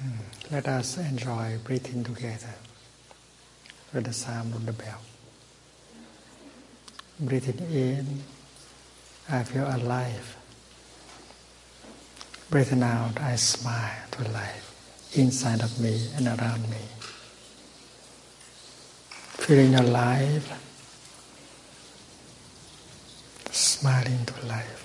Let us enjoy breathing together with the sound of the bell. Breathing in, I feel alive. Breathing out, I smile to life inside of me and around me. Feeling alive, smiling to life.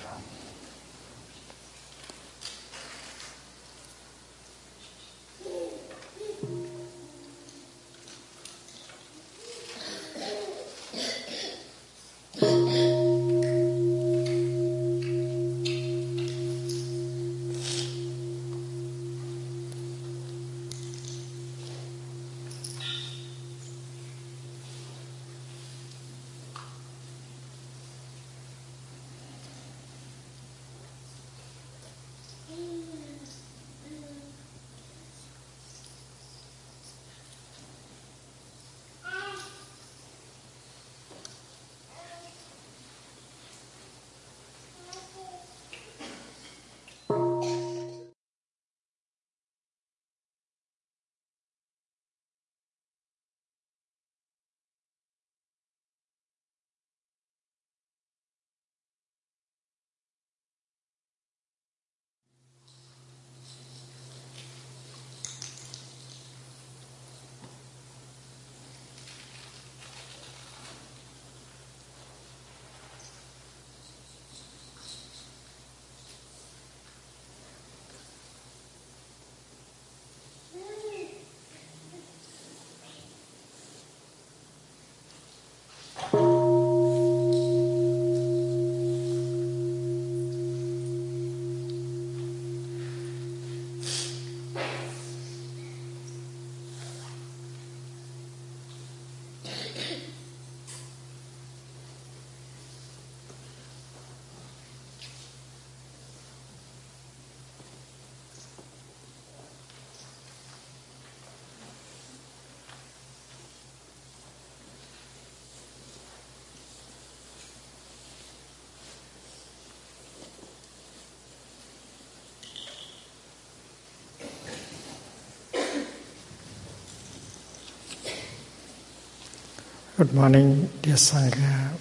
Good morning, dear Sangha.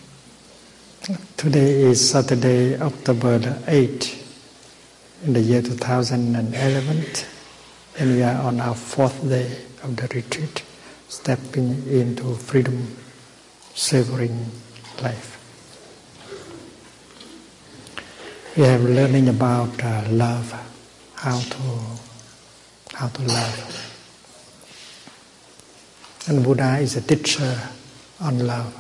Today is Saturday, October 8th, in the year 2011, and we are on our fourth day of the retreat, stepping into freedom, savoring life. We are learning about love, how to love. And Buddha is a teacher on love.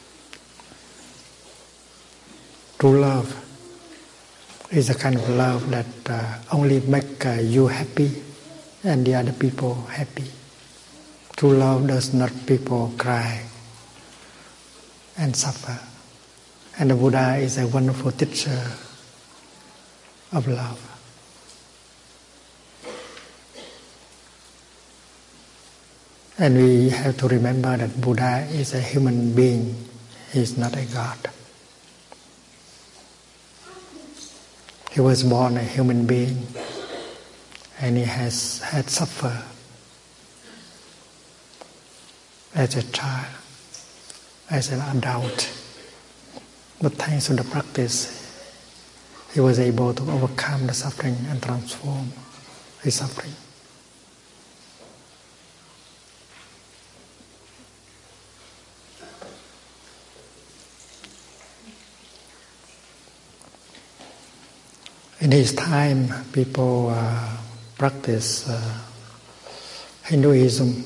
True love is a kind of love that only make you happy and the other people happy. True love does not people cry and suffer. And the Buddha is a wonderful teacher of love. And we have to remember that Buddha is a human being. He is not a God. He was born a human being, and he has had suffer as a child, as an adult. But thanks to the practice, he was able to overcome the suffering and transform his suffering. In his time, people practice Hinduism,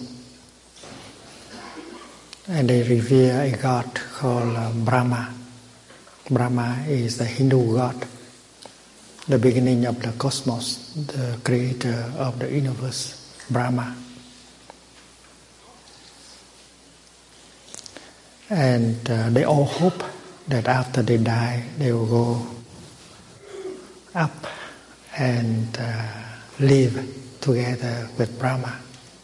and they revere a god called Brahma. Brahma is the Hindu god, the beginning of the cosmos, the creator of the universe, Brahma. And they all hope that after they die, they will go up and live together with Brahma.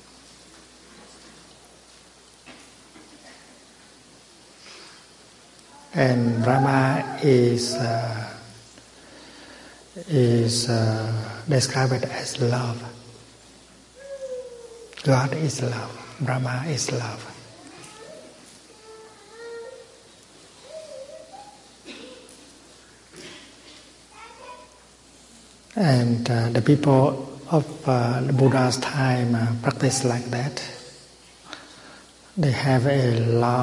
And Brahma is described as love. God is love. Brahma is love. And the people of the Buddha's time practice like that. They have a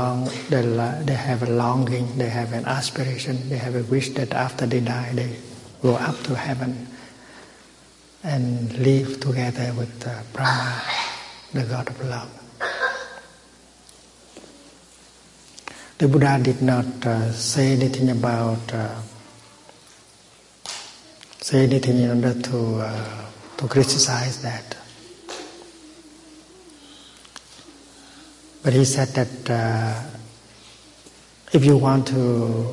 longing, they have an aspiration, they have a wish that after they die, they go up to heaven and live together with Brahma, the God of love. The Buddha did not say anything in order to criticize that. But he said that if you want to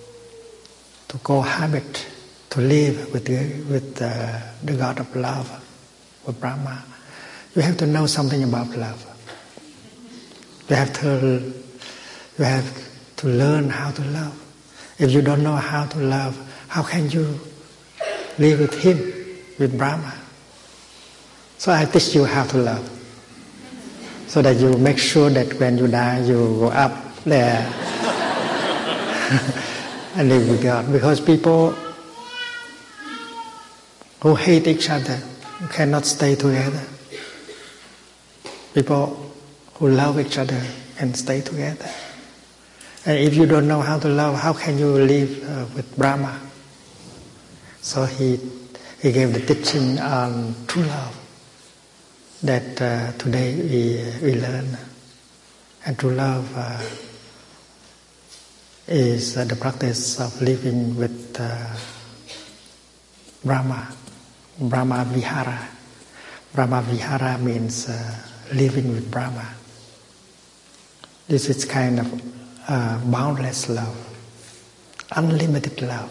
cohabit, to live with the God of love, with Brahma, you have to know something about love. You have to learn how to love. If you don't know how to love, how can you live with him, with Brahma? So I teach you how to love, so that you make sure that when you die, you go up there and live with God. Because people who hate each other cannot stay together. People who love each other can stay together. And if you don't know how to love, how can you live with Brahma? So he gave the teaching on true love that today we learn. And true love is the practice of living with Brahma, Brahma Vihara. Brahma Vihara means living with Brahma. This is kind of boundless love, unlimited love.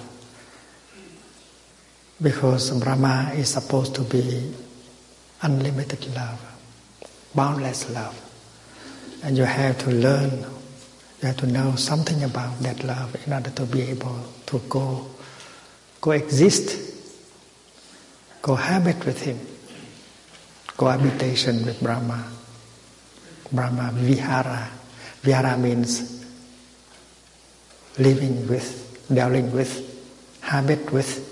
Because Brahma is supposed to be unlimited love, boundless love. And you have to learn, you have to know something about that love in order to be able to coexist, cohabit with him. Cohabitation with Brahma. Brahma Vihara. Vihara means living with, dwelling with, habit with.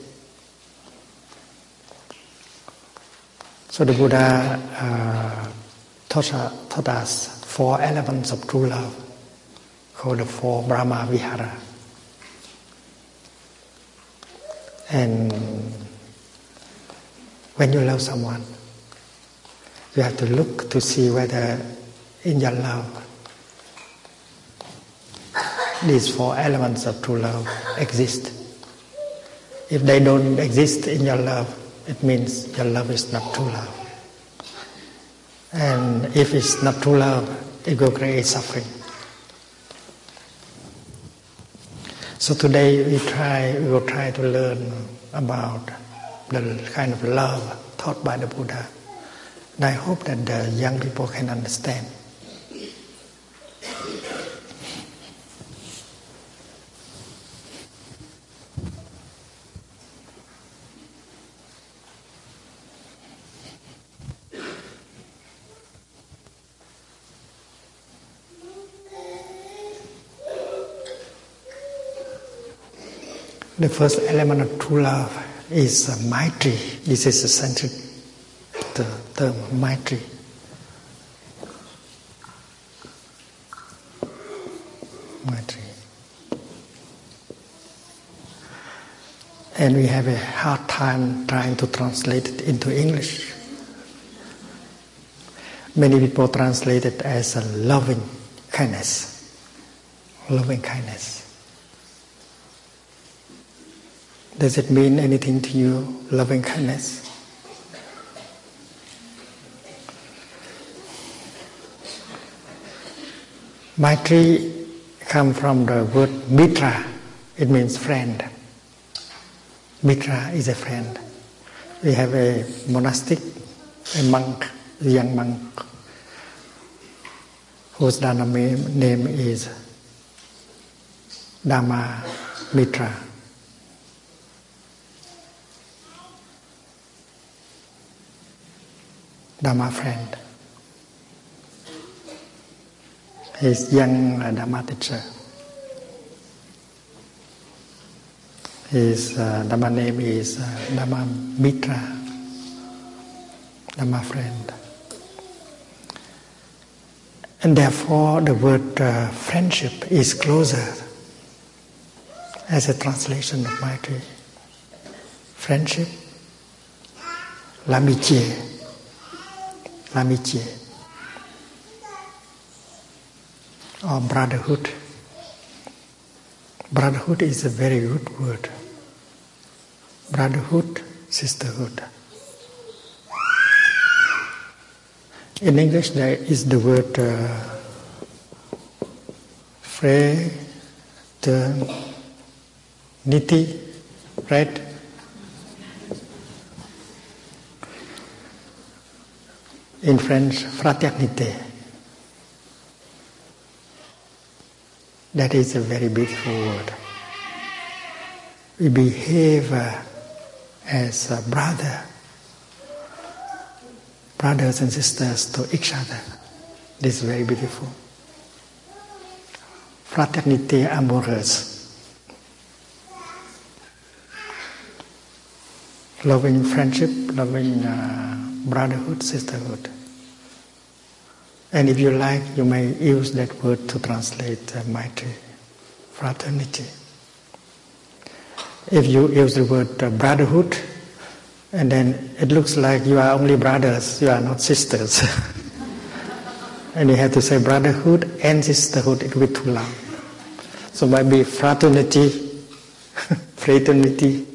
So the Buddha taught us 4 elements of true love, called the 4 Brahma Vihara. And when you love someone, you have to look to see whether in your love these 4 elements of true love exist. If they don't exist in your love, it means your love is not true love. And if it's not true love, it will create suffering. So today we will try to learn about the kind of love taught by the Buddha. And I hope that the young people can understand. The first element of true love is Maitri. This is the central term, Maitri. Maitri. And we have a hard time trying to translate it into English. Many people translate it as a loving kindness. Loving kindness. Does it mean anything to you, loving kindness? Maitri comes from the word mitra. It means friend. Mitra is a friend. We have a monastic, a monk, a young monk, whose Dharma name is Dhamma Mitra. Dhamma friend. His young Dharma teacher. His Dharma name is Dharma Mitra, Dharma friend. And therefore the word friendship is closer as a translation of Maitri. Friendship, l'amitié, or brotherhood. Brotherhood is a very good word. Brotherhood, sisterhood. In English there is the word fraternity, right? In French, fraternité. That is a very beautiful word. We behave as a brothers and sisters to each other. This is very beautiful. Fraternité amoureuse. Loving friendship, loving brotherhood, sisterhood. And if you like, you may use that word to translate Maitri, fraternity. If you use the word brotherhood, and then it looks like you are only brothers, you are not sisters. And you have to say brotherhood and sisterhood, it will be too long. So maybe fraternity, fraternity.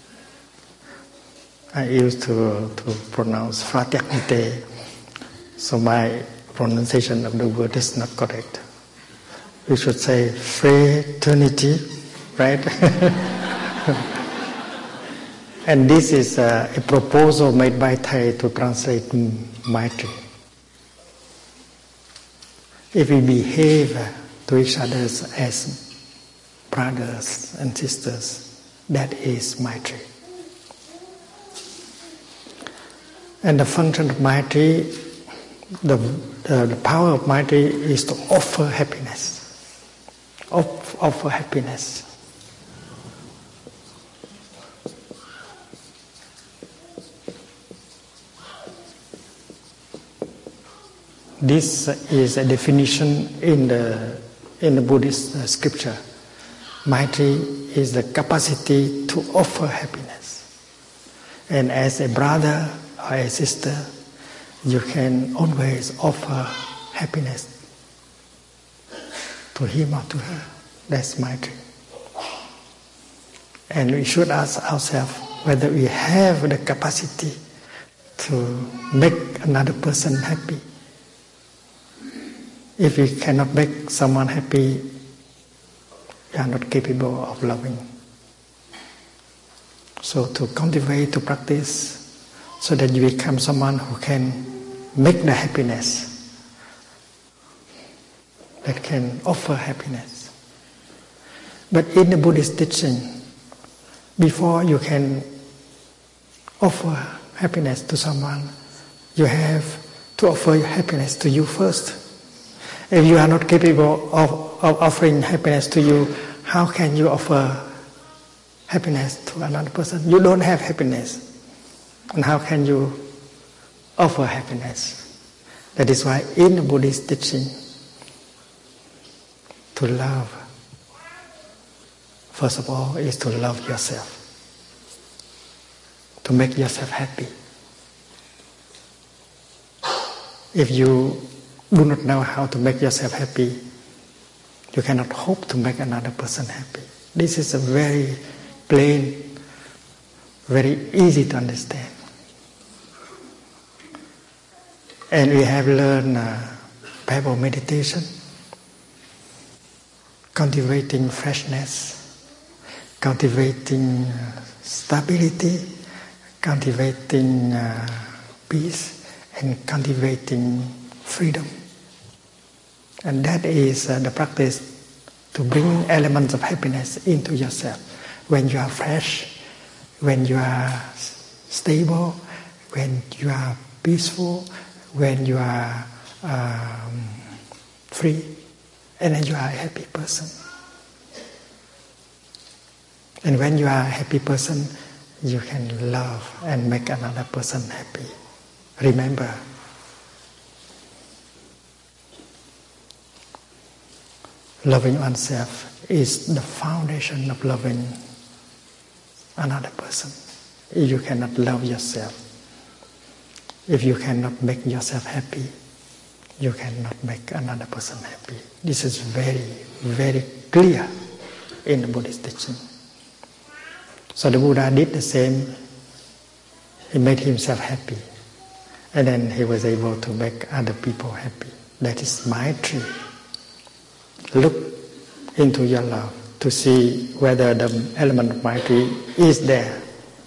I used to pronounce fraternité, so my pronunciation of the word is not correct. We should say fraternity, right? And this is a proposal made by Thầy to translate Maitri. If we behave to each other as brothers and sisters, that is Maitri. And the function of Maitri, the power of Maitri is to offer happiness. Offer happiness. This is a definition in the Buddhist scripture. Maitri is the capacity to offer happiness. And as a brother or a sister, you can always offer happiness to him or to her. That's Maitri. And we should ask ourselves whether we have the capacity to make another person happy. If we cannot make someone happy, we are not capable of loving. So to cultivate, to practice, so that you become someone who can make the happiness, that can offer happiness. But in the Buddhist teaching, before you can offer happiness to someone, you have to offer happiness to you first. If you are not capable of offering happiness to you, how can you offer happiness to another person? You don't have happiness. And how can you offer happiness? That is why in the Buddhist teaching, to love, first of all, is to love yourself. To make yourself happy. If you do not know how to make yourself happy, you cannot hope to make another person happy. This is a very plain, very easy to understand. And we have learned Bible meditation, cultivating freshness, cultivating stability, cultivating peace, and cultivating freedom. And that is the practice to bring elements of happiness into yourself. When you are fresh, when you are stable, when you are peaceful, when you are free, and then you are a happy person. And when you are a happy person, you can love and make another person happy. Remember, loving oneself is the foundation of loving another person. If you cannot love yourself, if you cannot make yourself happy, you cannot make another person happy. This is very, very clear in the Buddhist teaching. So the Buddha did the same. He made himself happy. And then he was able to make other people happy. That is Maitri. Look into your love to see whether the element of Maitri is there.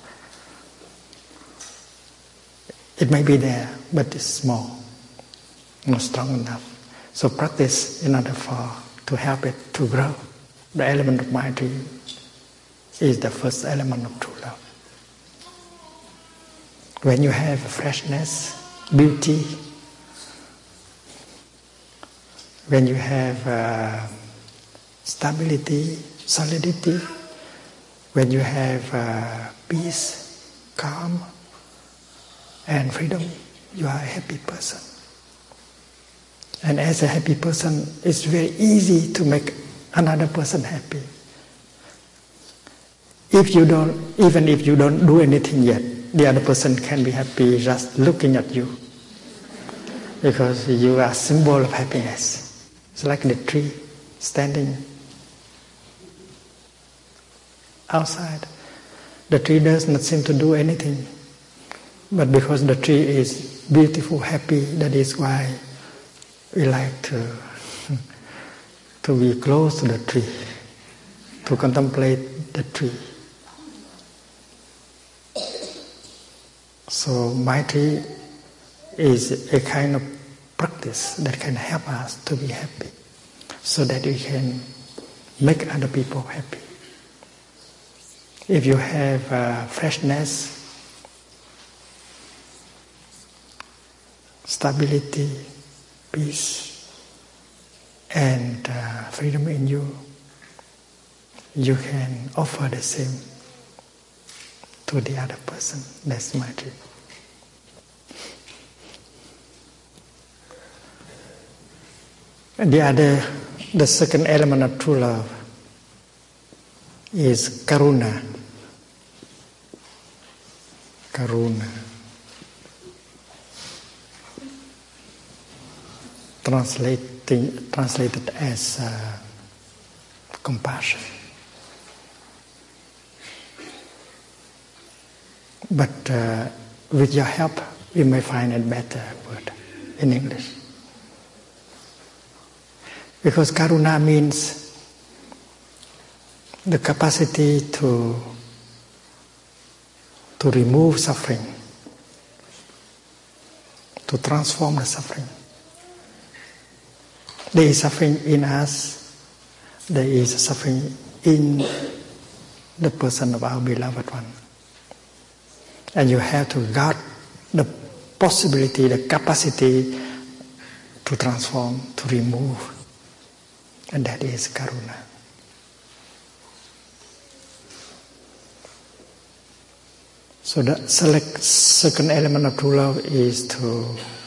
It may be there, but it's small, not strong enough. So practice in order to help it to grow. The element of Maitri is the first element of true love. When you have freshness, beauty, when you have stability, solidity, when you have peace, calm, and freedom, you are a happy person. And as a happy person, it's very easy to make another person happy. Even if you don't do anything yet, the other person can be happy just looking at you, because you are a symbol of happiness. It's like the tree standing outside. The tree does not seem to do anything, but because the tree is beautiful, happy, that is why we like to be close to the tree, to contemplate the tree. So Maitri is a kind of practice that can help us to be happy, so that we can make other people happy. If you have freshness, stability, peace, and freedom in you, you can offer the same to the other person. That's Maitri. And the second element of true love is karuna. Karuna. Translated as compassion. But with your help, we may find a better word in English. Because karuna means the capacity to remove suffering, to transform the suffering. There is suffering in us, there is suffering in the person of our beloved one. And you have to guard the possibility, the capacity to transform, to remove. And that is karuna. So the second element of true love is to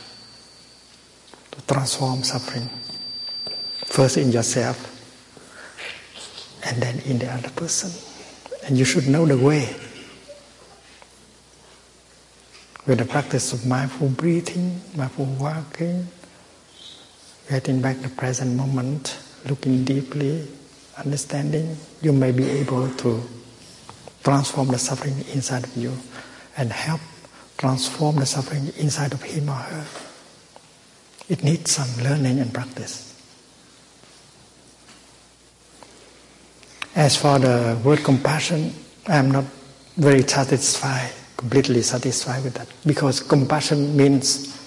transform suffering. First in yourself, and then in the other person. And you should know the way. With the practice of mindful breathing, mindful walking, getting back the present moment, looking deeply, understanding, you may be able to transform the suffering inside of you and help transform the suffering inside of him or her. It needs some learning and practice. As for the word compassion, I am not very completely satisfied with that. Because compassion means,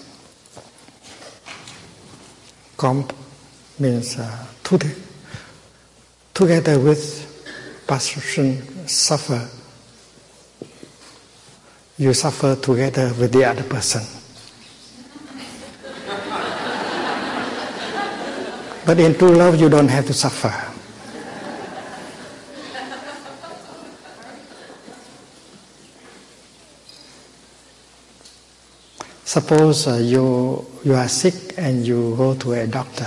together with passion, suffer. You suffer together with the other person. But in true love, you don't have to suffer. Suppose you are sick and you go to a doctor,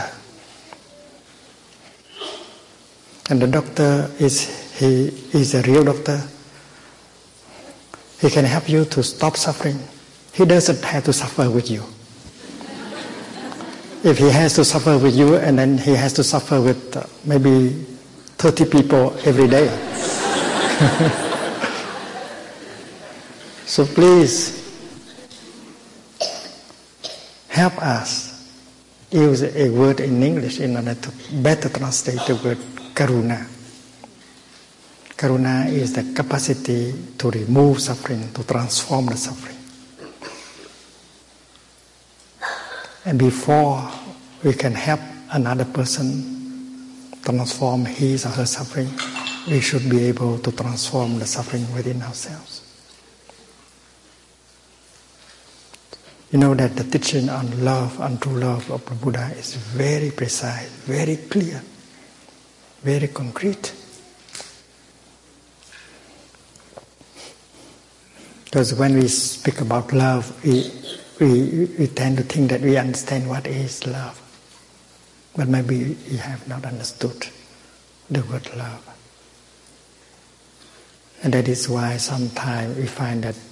and the doctor is a real doctor. He can help you to stop suffering. He doesn't have to suffer with you. If he has to suffer with you, and then he has to suffer with maybe 30 people every day. So please, help us use a word in English in order to better translate the word karuna. Karuna is the capacity to remove suffering, to transform the suffering. And before we can help another person transform his or her suffering, we should be able to transform the suffering within ourselves. You know that the teaching on love, on true love of the Buddha is very precise, very clear, very concrete. Because when we speak about love, we tend to think that we understand what is love. But maybe we have not understood the word love. And that is why sometimes we find that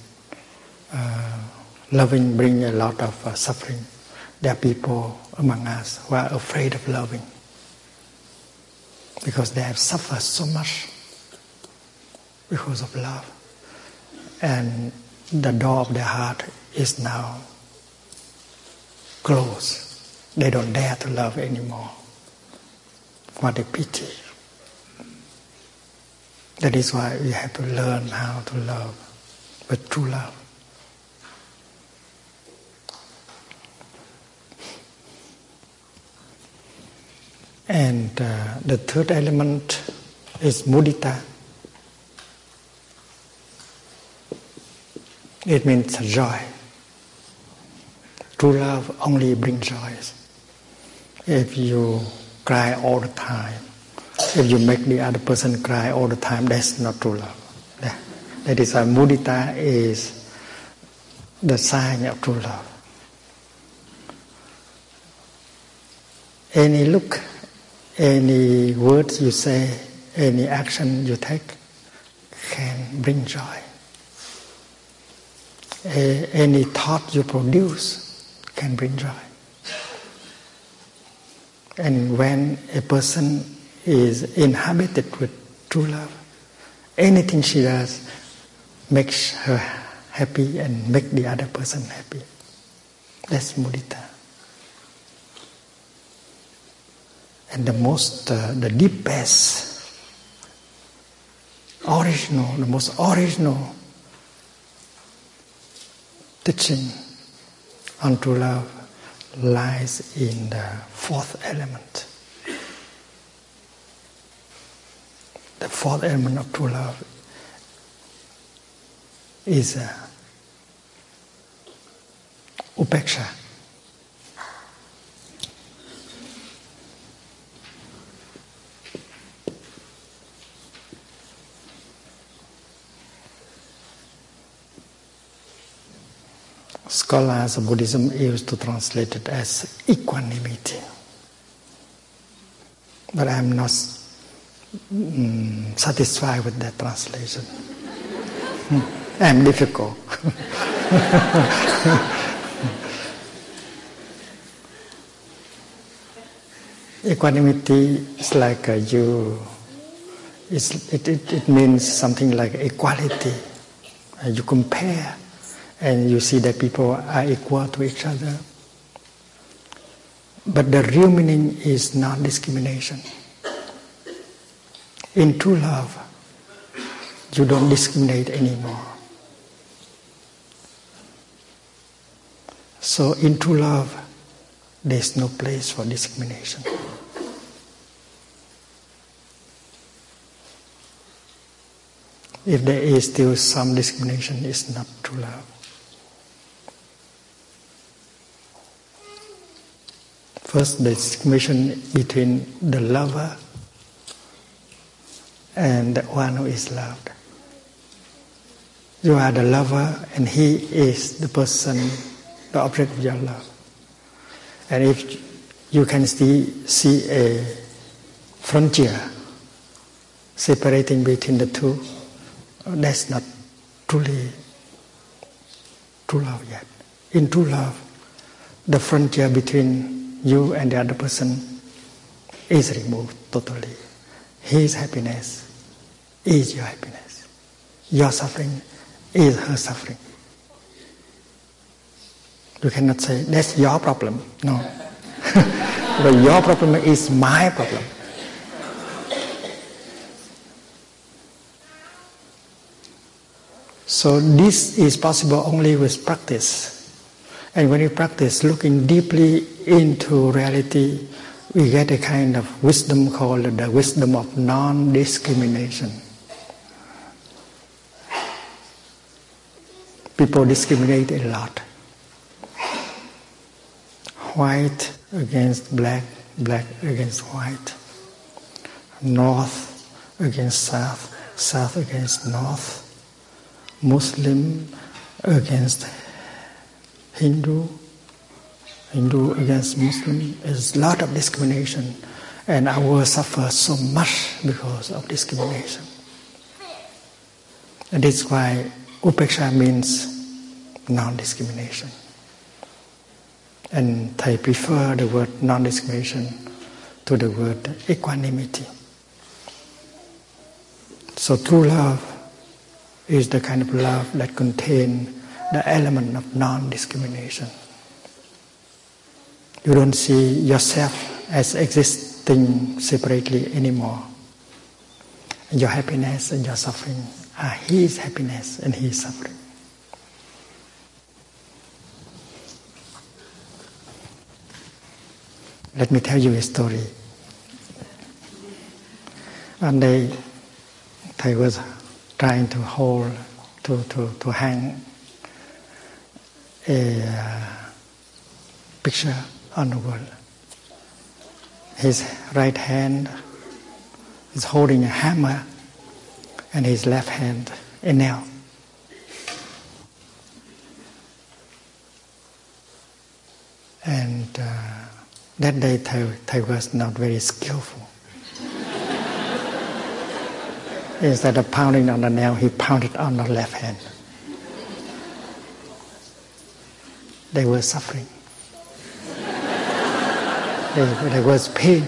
loving brings a lot of suffering. There are people among us who are afraid of loving because they have suffered so much because of love. And the door of their heart is now closed. They don't dare to love anymore. What a pity. That is why we have to learn how to love with true love. And the third element is mudita. It means joy. True love only brings joy. If you cry all the time, if you make the other person cry all the time, that's not true love. That is why mudita is the sign of true love. Any look, any words you say, any action you take can bring joy. Any thought you produce can bring joy. And when a person is inhabited with true love, anything she does makes her happy and make the other person happy. That's mudita. And the deepest, the most original teaching on true love lies in the fourth element. The fourth element of true love is upeksha. Scholars of Buddhism used to translate it as equanimity. But I am not satisfied with that translation. I am difficult. Equanimity is like it means something like equality. You compare and you see that people are equal to each other. But the real meaning is not discrimination. In true love, you don't discriminate anymore. So in true love, there's no place for discrimination. If there is still some discrimination, it's not true love. First, the discrimination between the lover and the one who is loved. You are the lover and he is the person, the object of your love. And if you can see a frontier separating between the two, that's not truly true love yet. In true love, the frontier between you and the other person is removed totally. His happiness is your happiness. Your suffering is her suffering. You cannot say, that's your problem. No. But your problem is my problem. So this is possible only with practice. And when you practice looking deeply into reality, we get a kind of wisdom called the wisdom of non-discrimination. People discriminate a lot. White against black, black against white, north against south, south against north, Muslim against Hindu, Hindu against Muslim. There's a lot of discrimination, and our world suffers so much because of discrimination. And this is why Upeksha means non-discrimination. And Thai prefer the word non-discrimination to the word equanimity. So true love is the kind of love that contains the element of non-discrimination. You don't see yourself as existing separately anymore. And your happiness and your suffering are his happiness and his suffering. Let me tell you a story. One day, I was trying to hang a picture on the wall. His right hand is holding a hammer, and his left hand a nail. And that day, Thai was not very skillful. Instead of pounding on the nail, he pounded on the left hand. They were suffering. There was pain.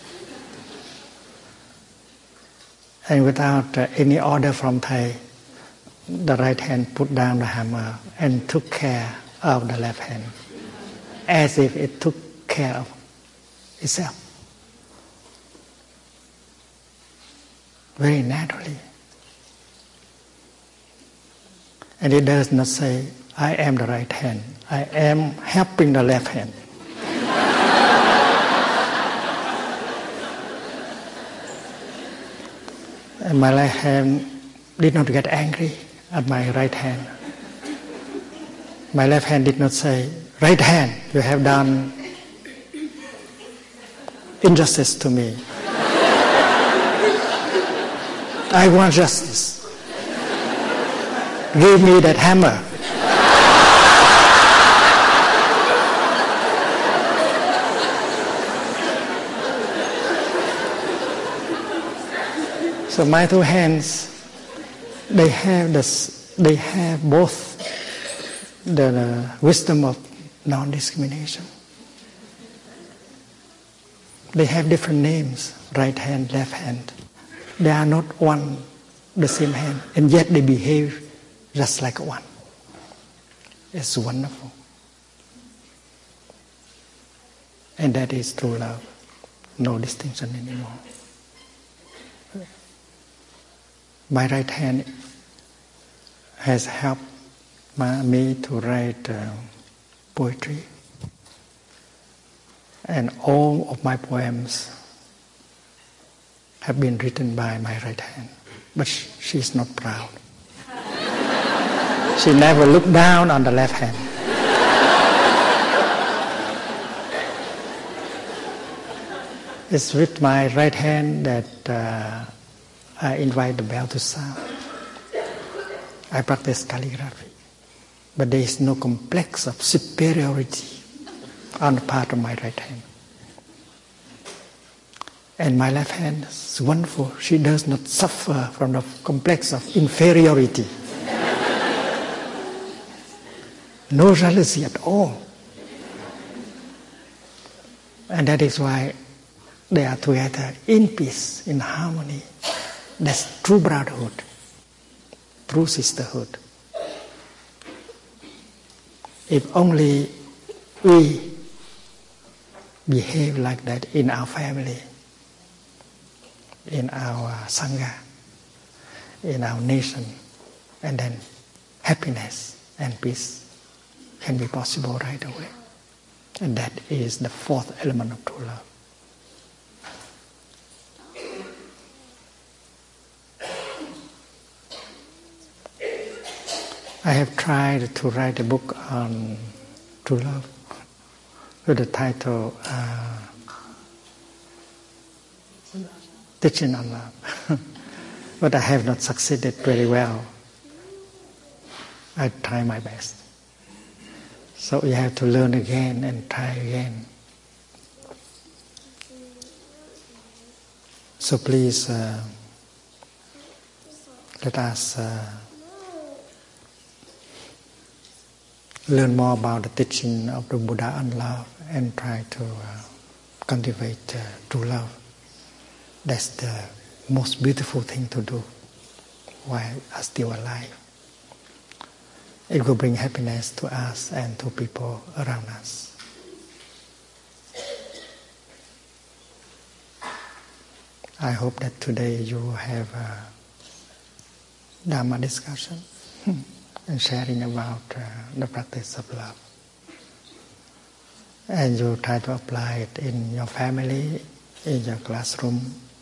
And without any order from Thai, the right hand put down the hammer and took care of the left hand, as if it took care of itself. Very naturally. And it does not say, I am the right hand. I am helping the left hand. And my left hand did not get angry at my right hand. My left hand did not say, right hand, you have done injustice to me. I want justice. Give me that hammer. So my two hands, they have both the wisdom of non-discrimination. They have different names, right hand, left hand. They are not one, the same hand, and yet they behave just like one. It's wonderful. And that is true love. No distinction anymore. My right hand has helped me to write poetry. And all of my poems have been written by my right hand. But she is not proud. She never looked down on the left hand. It's with my right hand that I invite the bell to sound. I practice calligraphy. But there is no complex of superiority on the part of my right hand. And my left hand is wonderful. She does not suffer from the complex of inferiority. No jealousy at all. And that is why they are together in peace, in harmony. That's true brotherhood, true sisterhood. If only we behave like that in our family, in our Sangha, in our nation, and then happiness and peace can be possible right away. And that is the fourth element of true love. I have tried to write a book on true love with the title Teaching on Love. But I have not succeeded very well. I try my best. So you have to learn again and try again. So please let us learn more about the teaching of the Buddha on love and try to cultivate true love. That's the most beautiful thing to do while we are still alive. It will bring happiness to us and to people around us. I hope that today you will have a Dharma discussion and sharing about the practice of love. And you try to apply it in your family, in your classroom,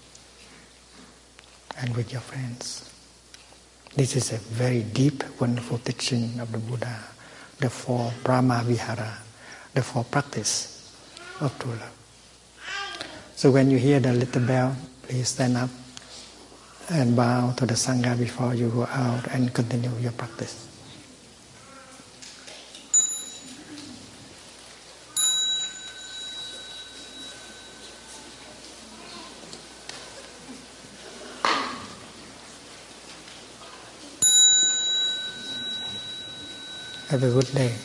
and with your friends. This is a very deep, wonderful teaching of the Buddha, the four Brahma Vihara, the four practice of true love. So when you hear the little bell, please stand up and bow to the Sangha before you go out and continue your practice. Have a good day.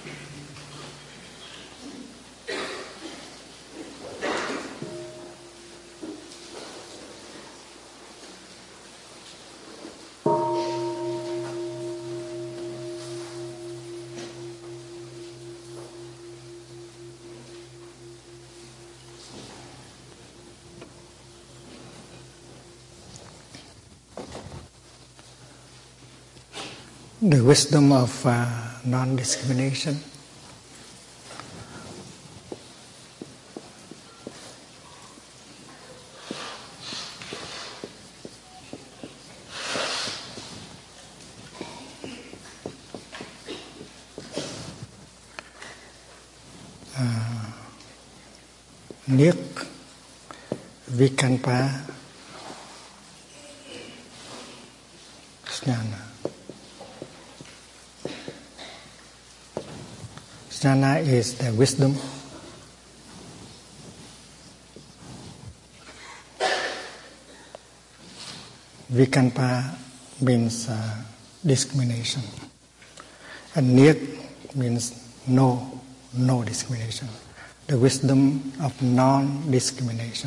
The wisdom of non-discrimination. Niết Vikalpa Jnana. Jnana is the wisdom. Vikalpa means discrimination. And Niết means no discrimination. The wisdom of non-discrimination.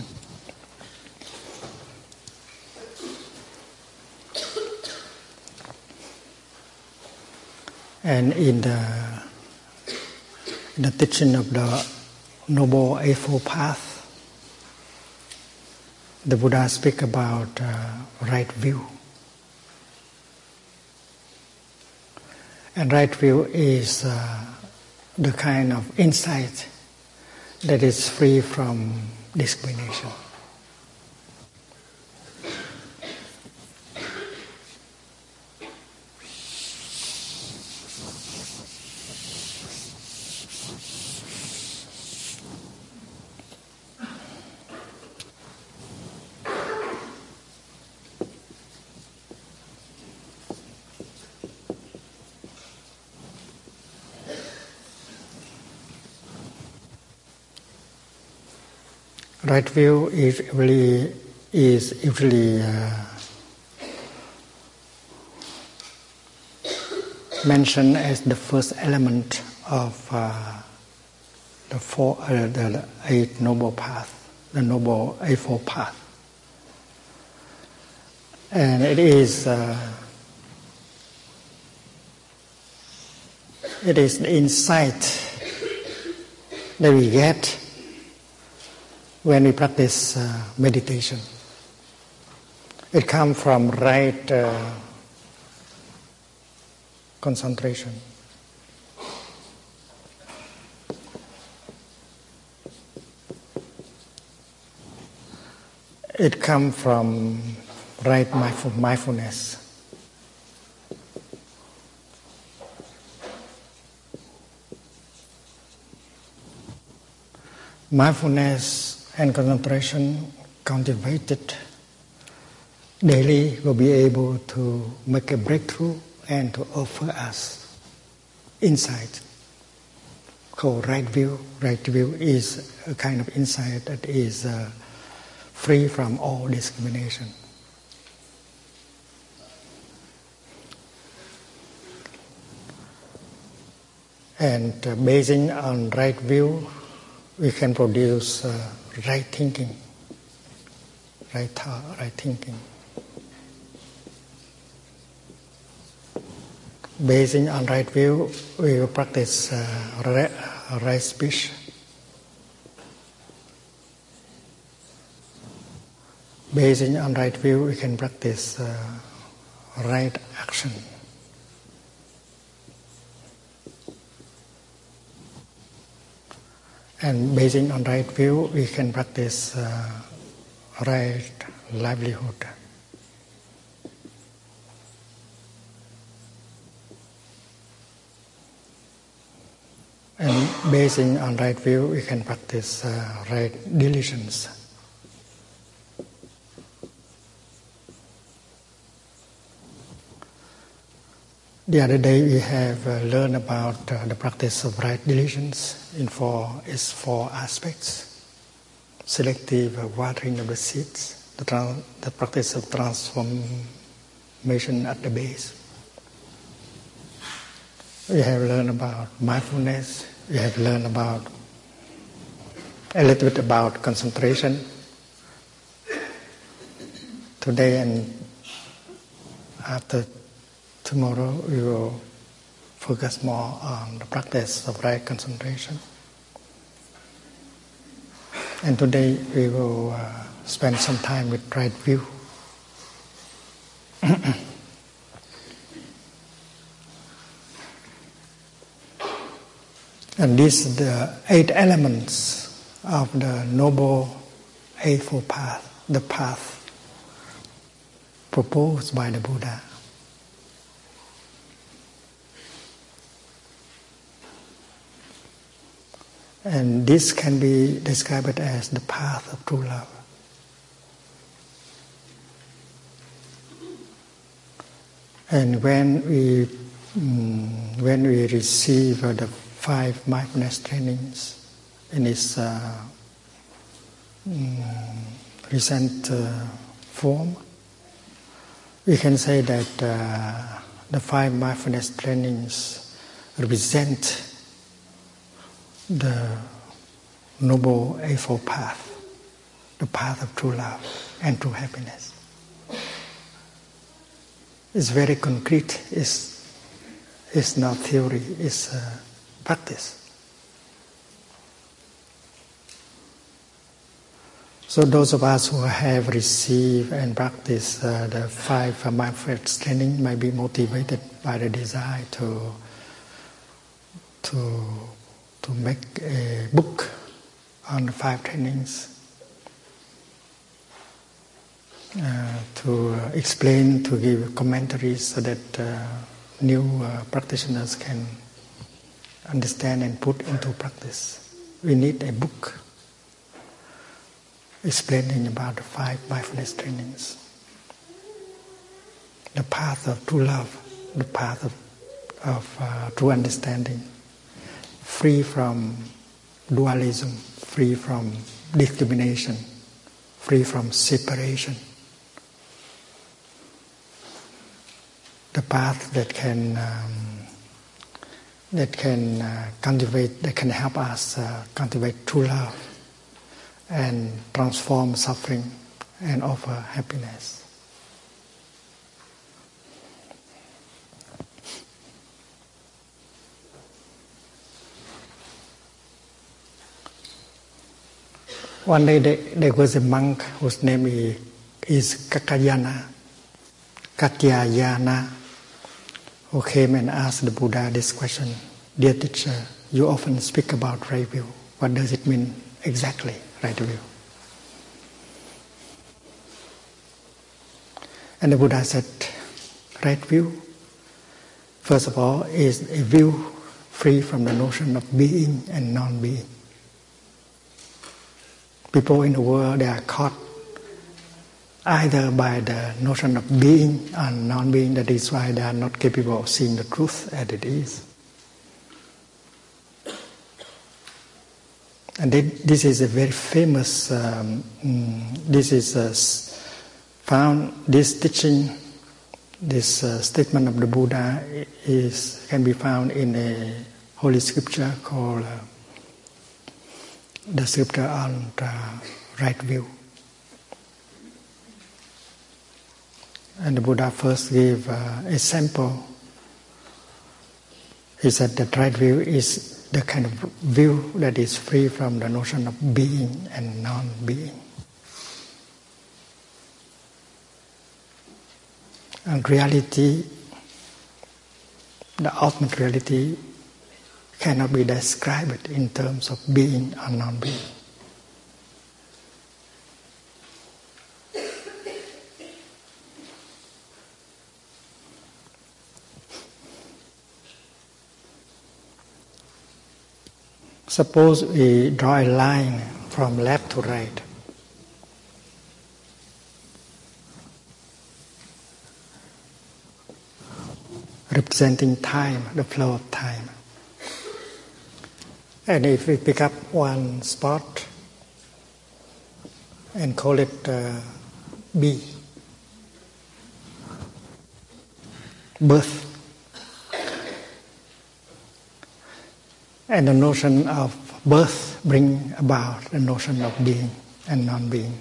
And in the teaching of the Noble Eightfold Path, the Buddha speaks about right view. And right view is the kind of insight that is free from discrimination. Right view is usually mentioned as the first element of the Eight Noble Path, the Noble Eightfold Path, and it is the insight that we get when we practice meditation. It comes from right concentration. It comes from right mindfulness. Mindfulness and concentration cultivated daily will be able to make a breakthrough and to offer us insight called right view. Right view is a kind of insight that is free from all discrimination. And basing on right view, we can produce right thinking, right thought, right thinking. Basing on right view, we will practice right speech. Basing on right view, we can practice right action. And basing on right view, we can practice right livelihood. And basing on right view, we can practice right diligence. The other day we have learned about the practice of right diligence in four aspects: selective watering of the seeds, the practice of transformation at the base, We have learned about mindfulness. We have learned about a little bit about concentration. Today and after tomorrow, we will focus more on the practice of right concentration. And today we will spend some time with right view. And these are the 8 elements of the Noble Eightfold Path, the path proposed by the Buddha. And this can be described as the path of true love. And when we receive the 5 mindfulness trainings in its recent form, we can say that the 5 mindfulness trainings represent the Noble Eightfold Path, the path of true love and true happiness. It's very concrete. It's not theory. It's practice. So those of us who have received and practiced the 5 mindfulness training might be motivated by the desire to make a book on the 5 trainings, to explain, to give commentaries so that new practitioners can understand and put into practice. We need a book explaining about the 5 mindfulness trainings. The path of true love, the path of true understanding, free from dualism, free from discrimination, free from separation. The path that can cultivate, that can help us cultivate true love and transform suffering and offer happiness. One day there was a monk whose name is Katyayana, who came and asked the Buddha this question: "Dear teacher, you often speak about right view. What does it mean exactly, right view?" And the Buddha said, right view, first of all, is a view free from the notion of being and non-being. People in the world, they are caught either by the notion of being or non-being. That is why they are not capable of seeing the truth as it is. And this is a very famous, this teaching, this statement of the Buddha can be found in a holy scripture called the scripture on the right view. And the Buddha first gave a sample. He said that right view is the kind of view that is free from the notion of being and non-being. And reality, the ultimate reality, cannot be described in terms of being or non-being. Suppose we draw a line from left to right. Representing time, the flow of time. And if we pick up one spot and call it B, birth, And the notion of birth brings about the notion of being and non-being.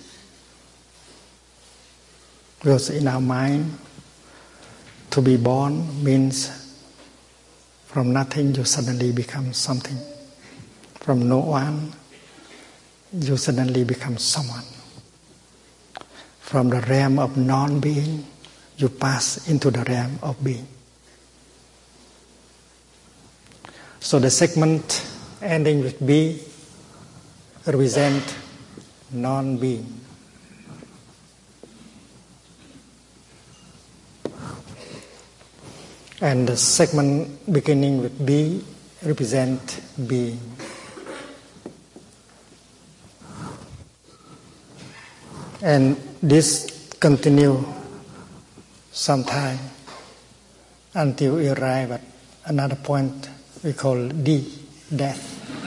Because in our mind, to be born means from nothing you suddenly become something. From no one, you suddenly become someone. From the realm of non-being, you pass into the realm of being. So the segment ending with B represent non-being. And the segment beginning with B represent being. And this continue sometime until we arrive at another point we call D, death.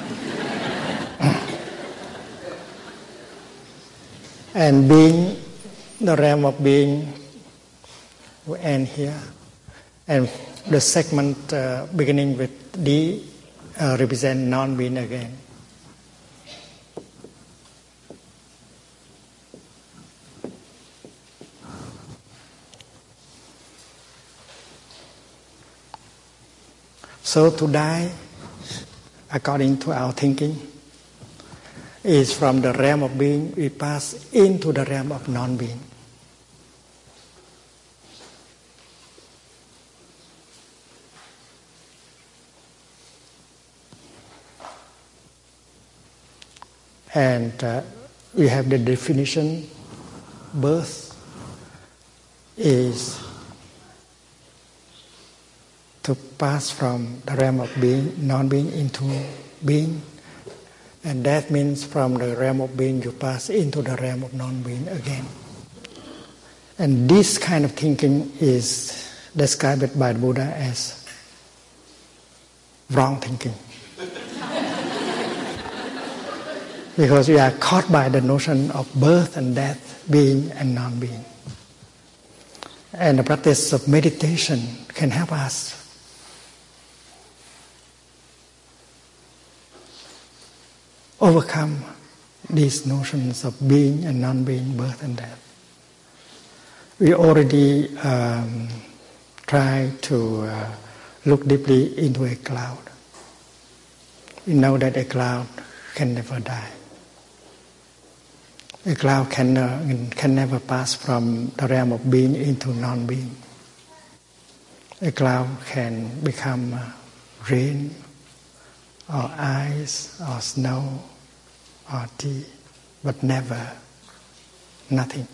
And being, the realm of being will end here. And the segment beginning with D represent non-being again. So to die, according to our thinking, is from the realm of being, we pass into the realm of non-being. And we have the definition, birth is to pass from the realm of being, non-being, into being. And death means from the realm of being you pass into the realm of non-being again. And this kind of thinking is described by the Buddha as wrong thinking. Because we are caught by the notion of birth and death, being and non-being. And the practice of meditation can help us overcome these notions of being and non-being, birth and death. We already try to look deeply into a cloud. We know that a cloud can never die. A cloud can never pass from the realm of being into non-being. A cloud can become rain, or ice, or snow, or tea, but never nothing.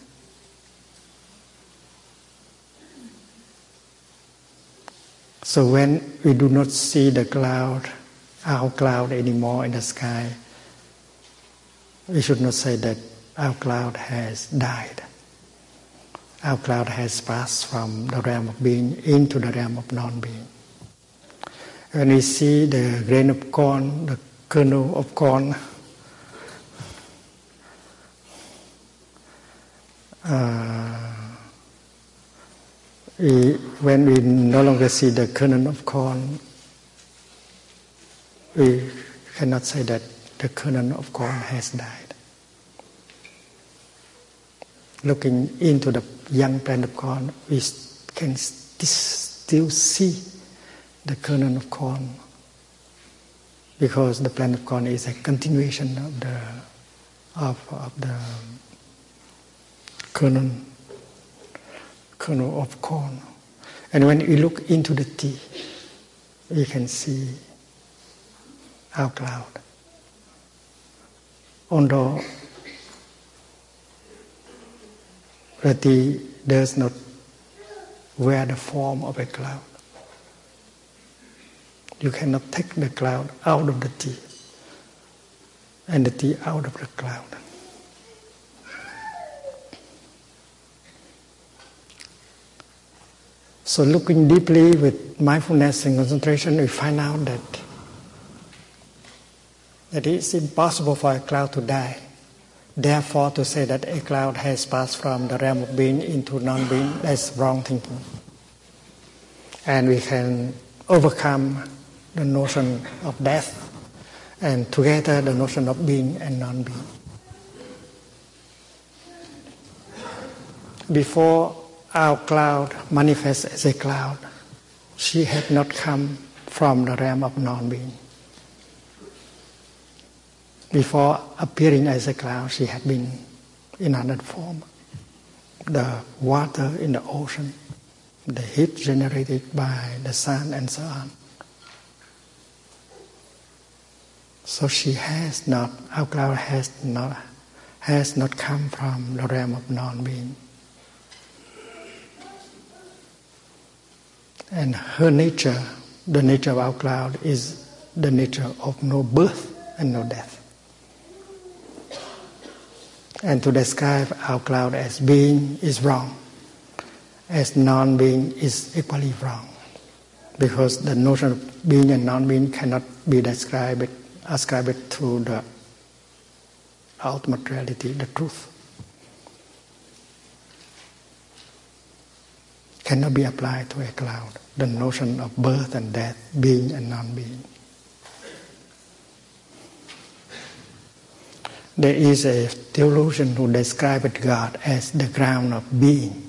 So when we do not see the cloud, our cloud anymore in the sky, we should not say that our cloud has died. Our cloud has passed from the realm of being into the realm of non-being. When we see the grain of corn, the kernel of corn, when we no longer see the kernel of corn, we cannot say that the kernel of corn has died. Looking into the young plant of corn, we can still see the kernel of corn, because the plant of corn is a continuation of the kernel of corn. And when we look into the tea, we can see our cloud. Although the tea does not wear the form of a cloud, you cannot take the cloud out of the tea and the tea out of the cloud. So looking deeply with mindfulness and concentration, we find out that it's impossible for a cloud to die. Therefore, to say that a cloud has passed from the realm of being into non-being, that's wrong thinking. And we can overcome the notion of death, and together the notion of being and non-being. Before our cloud manifests as a cloud, she had not come from the realm of non-being. Before appearing as a cloud, she had been in another form. The water in the ocean, the heat generated by the sun, and so on. So she has not, our cloud has not come from the realm of non-being. And her nature, the nature of our cloud, is the nature of no birth and no death. And to describe our cloud as being is wrong, as non-being is equally wrong, because the notion of being and non-being cannot be ascribed to the ultimate reality, the truth. Cannot be applied to a cloud, the notion of birth and death, being and non-being. There is a theologian who described God as the ground of being.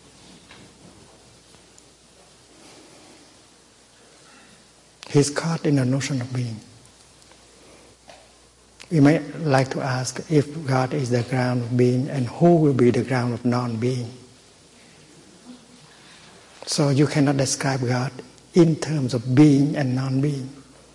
He's caught in the notion of being. We might like to ask, if God is the ground of being, and who will be the ground of non-being? So you cannot describe God in terms of being and non-being.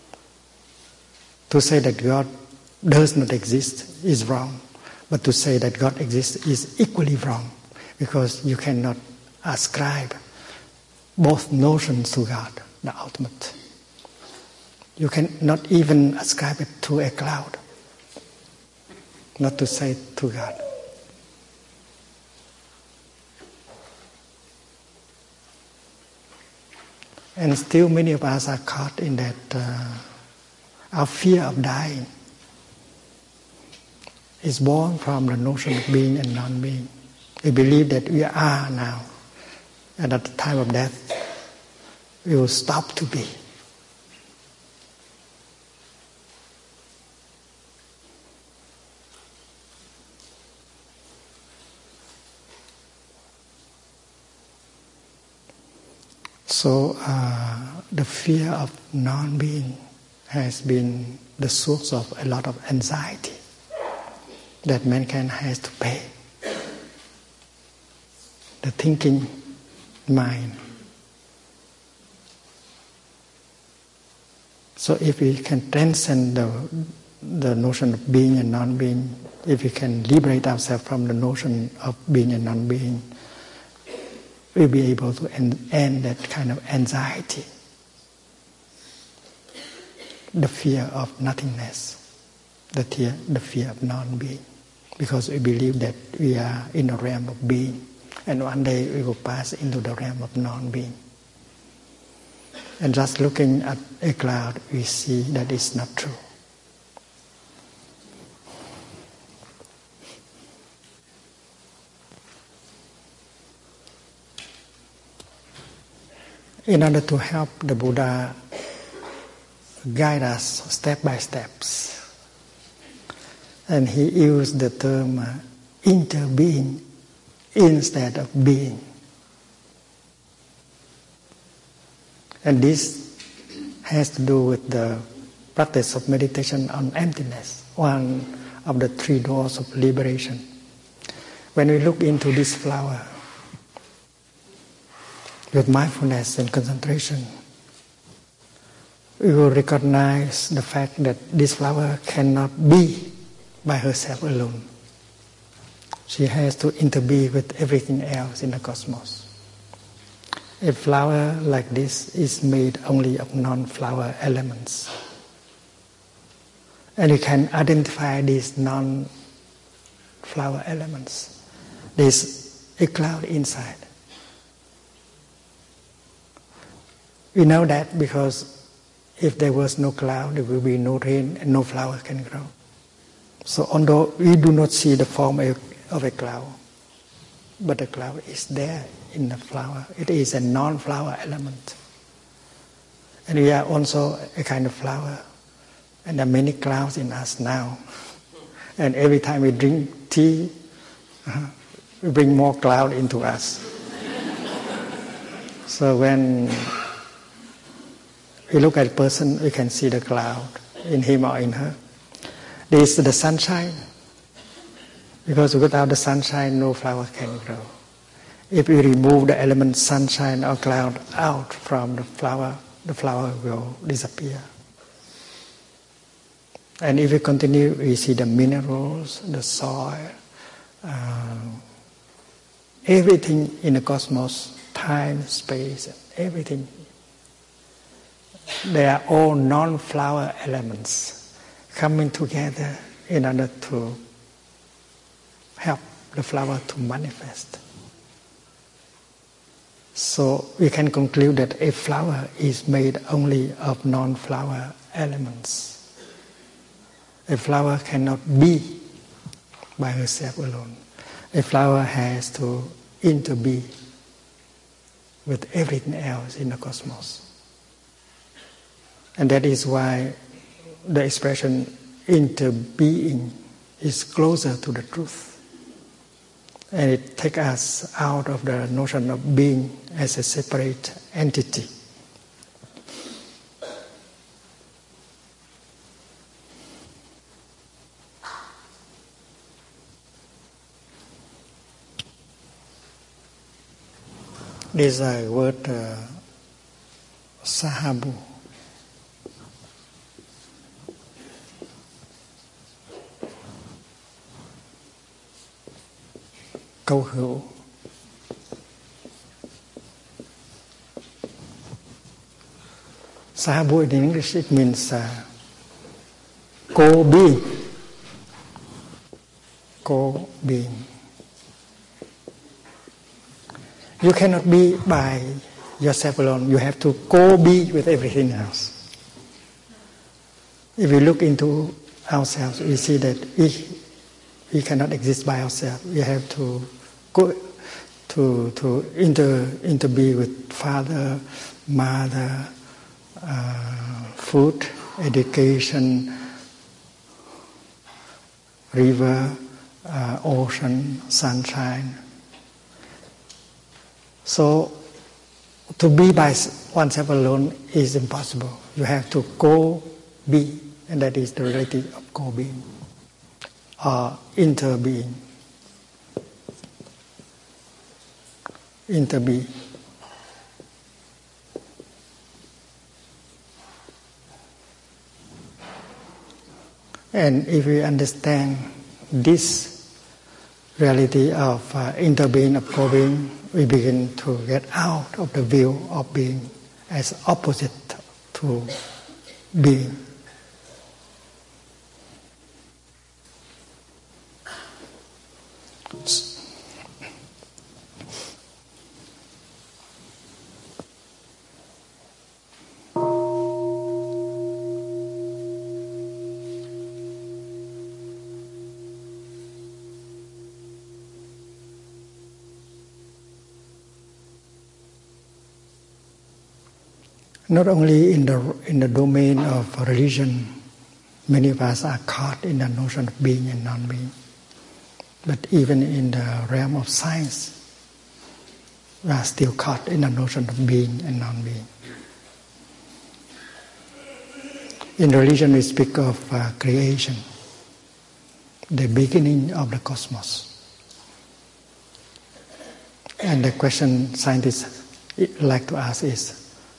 To say that God does not exist is wrong, but to say that God exists is equally wrong, because you cannot ascribe both notions to God, the ultimate. You cannot even ascribe it to a cloud, not to say it to God. And still many of us are caught in that our fear of dying is born from the notion of being and non-being. We believe that we are now, and at the time of death, we will stop to be. So the fear of non-being has been the source of a lot of anxiety that mankind has to pay. The thinking mind. So if we can transcend the notion of being and non-being, if we can liberate ourselves from the notion of being and non-being, we'll be able to end that kind of anxiety, the fear of nothingness, the fear of non-being, because we believe that we are in the realm of being, and one day we will pass into the realm of non-being. And just looking at a cloud, we see that it's not true. In order to help the Buddha guide us step by steps, and he used the term interbeing instead of being. And this has to do with the practice of meditation on emptiness, one of the three doors of liberation. When we look into this flower with mindfulness and concentration, we will recognize the fact that this flower cannot be by herself alone. She has to interbe with everything else in the cosmos. A flower like this is made only of non-flower elements. And you can identify these non-flower elements. There's a cloud inside. We know that because if there was no cloud, there will be no rain and no flower can grow. So although we do not see the form of a cloud, but the cloud is there in the flower. It is a non-flower element. And we are also a kind of flower. And there are many clouds in us now. And every time we drink tea, we bring more cloud into us. So when we look at a person, we can see the cloud in him or in her. This is the sunshine. Because without the sunshine, no flower can grow. If we remove the element sunshine or cloud out from the flower will disappear. And if we continue, we see the minerals, the soil, everything in the cosmos, time, space, everything. They are all non-flower elements coming together in order to help the flower to manifest. So we can conclude that a flower is made only of non-flower elements. A flower cannot be by herself alone. A flower has to interbe with everything else in the cosmos. And that is why the expression interbeing is closer to the truth. And it takes us out of the notion of being as a separate entity. This is a word sahabu. Câu hữu. Sahabu in English it means co-being. Co-being. You cannot be by yourself alone. You have to co-be with everything else. If we look into ourselves, we see that we cannot exist by ourselves. We have to go to interbe with father, mother, food, education, river, ocean, sunshine. So to be by oneself alone is impossible. You have to co-be, and that is the reality of co-being or interbeing. Interbe. And if we understand this reality of interbeing, of co-being, we begin to get out of the view of being as opposite to being. Not only in the domain of religion, many of us are caught in the notion of being and non-being. But even in the realm of science, we are still caught in the notion of being and non-being. In religion, we speak of creation, the beginning of the cosmos. And the question scientists like to ask is,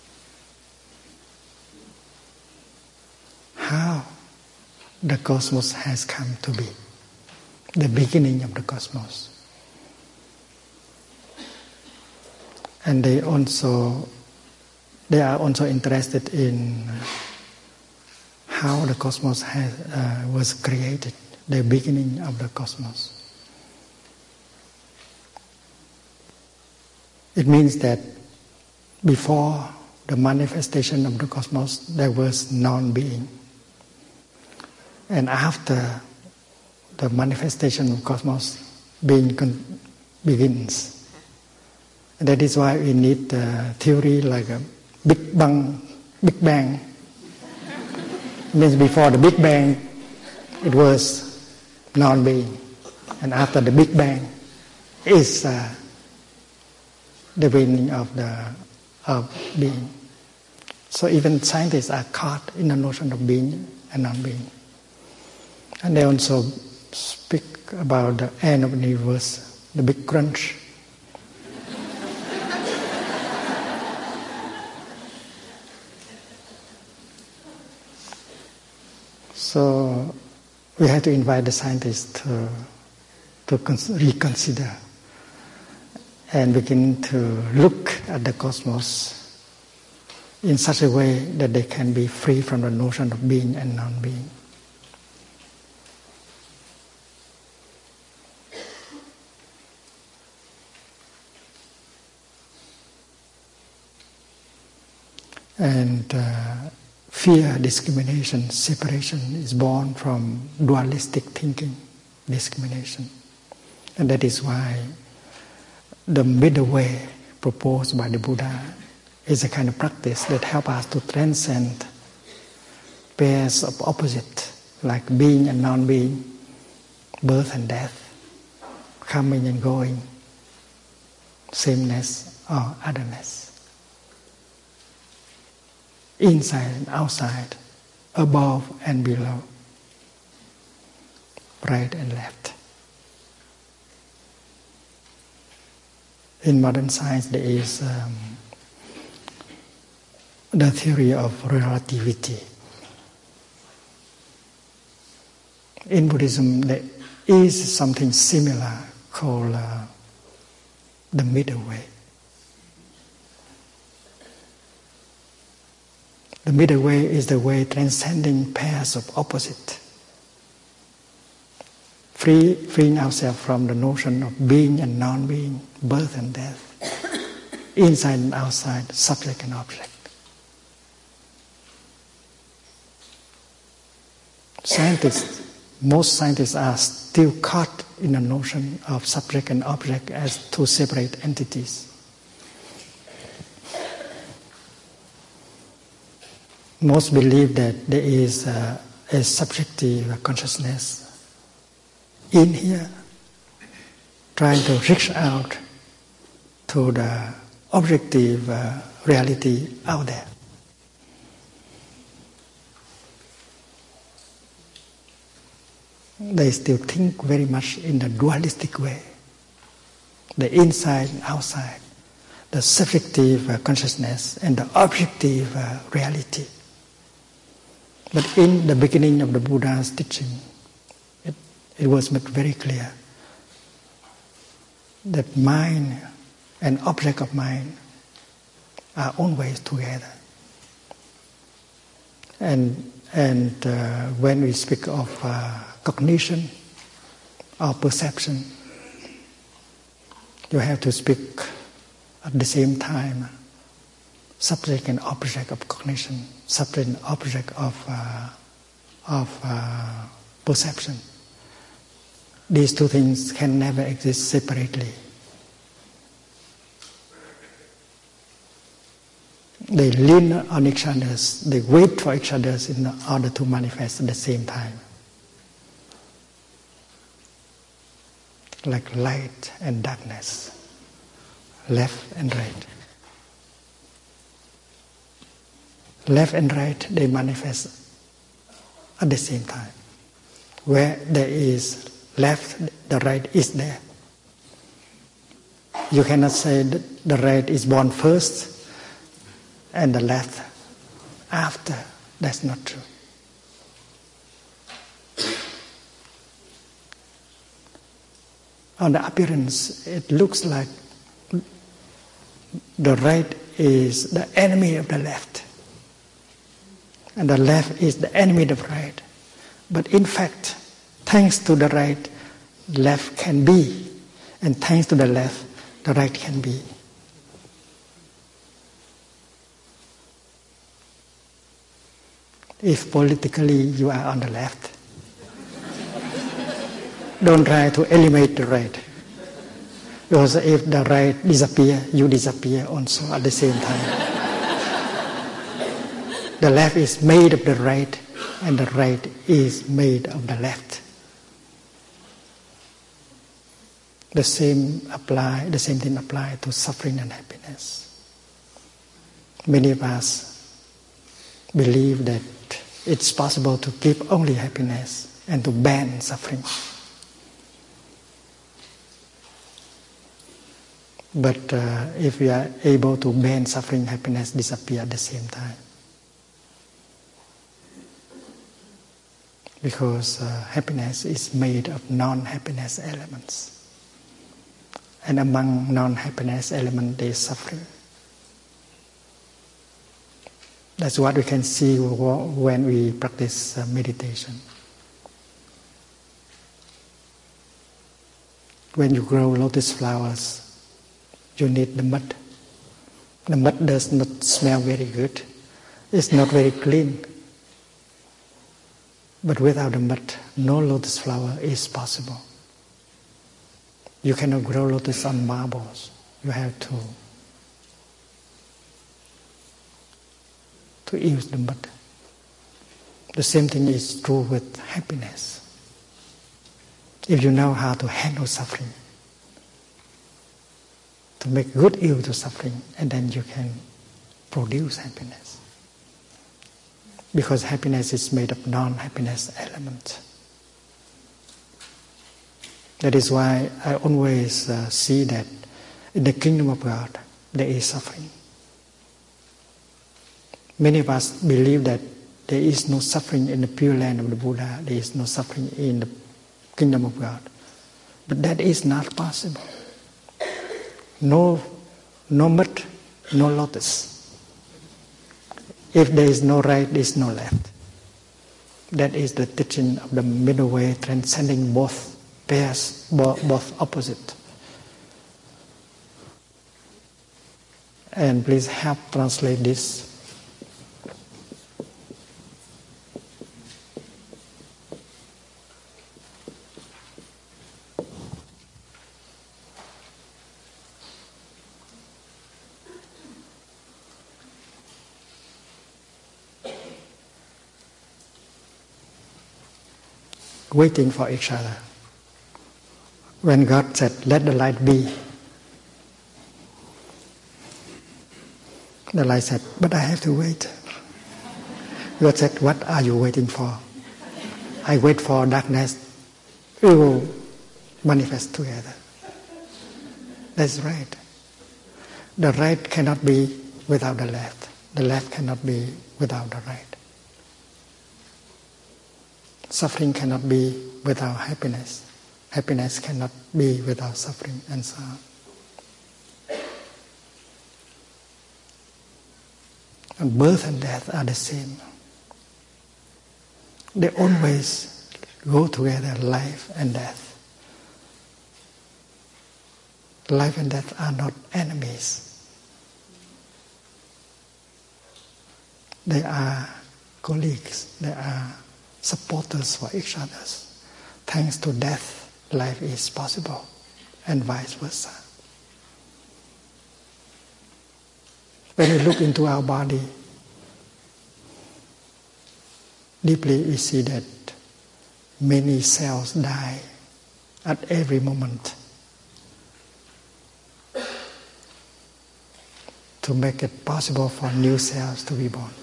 how the cosmos has come to be, the beginning of the cosmos. And they are also interested in how the cosmos was created, the beginning of the cosmos. It means that before the manifestation of the cosmos, there was non-being. And after the manifestation of cosmos, being begins. And that is why we need a theory like a Big Big Bang. It means before the Big Bang, it was non-being. And after the Big Bang is the beginning of being. So even scientists are caught in the notion of being and non-being. And they also speak about the end of the universe, the big crunch. So we have to invite the scientists to reconsider and begin to look at the cosmos in such a way that they can be free from the notion of being and non-being. And fear, discrimination, separation is born from dualistic thinking, discrimination. And that is why the middle way proposed by the Buddha is a kind of practice that helps us to transcend pairs of opposite, like being and non-being, birth and death, coming and going, sameness or otherness. Inside and outside, above and below, right and left. In modern science, there is the theory of relativity. In Buddhism, there is something similar called the middle way. The middle way is the way transcending pairs of opposite, freeing ourselves from the notion of being and non-being, birth and death, inside and outside, subject and object. Most scientists are still caught in the notion of subject and object as two separate entities. Most believe that there is a subjective consciousness in here, trying to reach out to the objective reality out there. They still think very much in the dualistic way, the inside and outside, the subjective consciousness and the objective reality. But in the beginning of the Buddha's teaching, it was made very clear that mind and object of mind are always together. And when we speak of cognition or perception, you have to speak at the same time subject and object of cognition, subject and object of perception. These two things can never exist separately. They lean on each other, they wait for each other in order to manifest at the same time. Like light and darkness, left and right. Left and right, they manifest at the same time. Where there is left, the right is there. You cannot say that the right is born first and the left after. That's not true. On the appearance, it looks like the right is the enemy of the left, and the left is the enemy of the right. But in fact, thanks to the right, left can be, and thanks to the left, the right can be. If politically you are on the left, don't try to eliminate the right. Because if the right disappears, you disappear also at the same time. The left is made of the right, and the right is made of the left. The same thing applies to suffering and happiness. Many of us believe that it's possible to keep only happiness and to ban suffering. But if we are able to ban suffering, happiness disappear at the same time. Because happiness is made of non-happiness elements. And among non-happiness elements, there is suffering. That's what we can see when we practice meditation. When you grow lotus flowers, you need the mud. The mud does not smell very good. It's not very clean. But without the mud, no lotus flower is possible. You cannot grow lotus on marbles. You have to use the mud. The same thing is true with happiness. If you know how to handle suffering, to make good use of suffering, and then you can produce happiness. Because happiness is made of non-happiness elements. That is why I always see that in the kingdom of God, there is suffering. Many of us believe that there is no suffering in the pure land of the Buddha, there is no suffering in the kingdom of God. But that is not possible. No mud, no lotus. If there is no right, there is no left. That is the teaching of the middle way, transcending both pairs, both opposite. And please help translate this. Waiting for each other. When God said, "Let the light be," the light said, "But I have to wait." God said, "What are you waiting for?" "I wait for darkness. We will manifest together." That's right. The right cannot be without the left. The left cannot be without the right. Suffering cannot be without happiness. Happiness cannot be without suffering, and so on. And birth and death are the same. They always go together, life and death. Life and death are not enemies. They are colleagues. They are supporters for each other. Thanks to death, life is possible, and vice versa. When we look into our body, deeply we see that many cells die at every moment to make it possible for new cells to be born.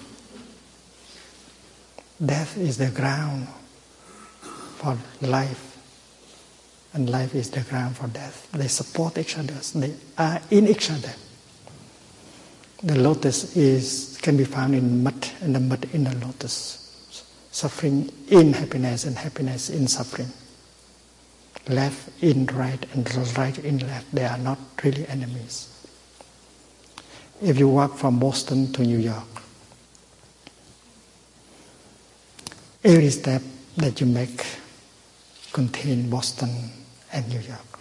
Death is the ground for life, and life is the ground for death. They support each other. They are in each other. The lotus can be found in mud, and the mud in the lotus. Suffering in happiness, and happiness in suffering. Left in right, and right in left. They are not really enemies. If you walk from Boston to New York, every step that you make contains Boston and New York.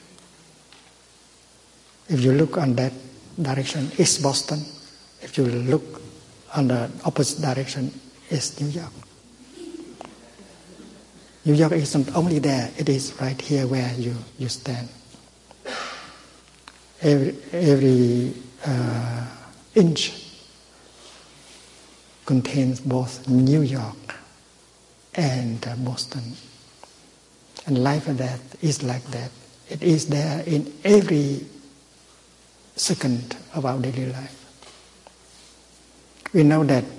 If you look on that direction, it's Boston. If you look on the opposite direction, it's New York. New York is not only there, it is right here where you stand. Every inch contains both New York and Boston. And life and death is like that. It is there in every second of our daily life. We know that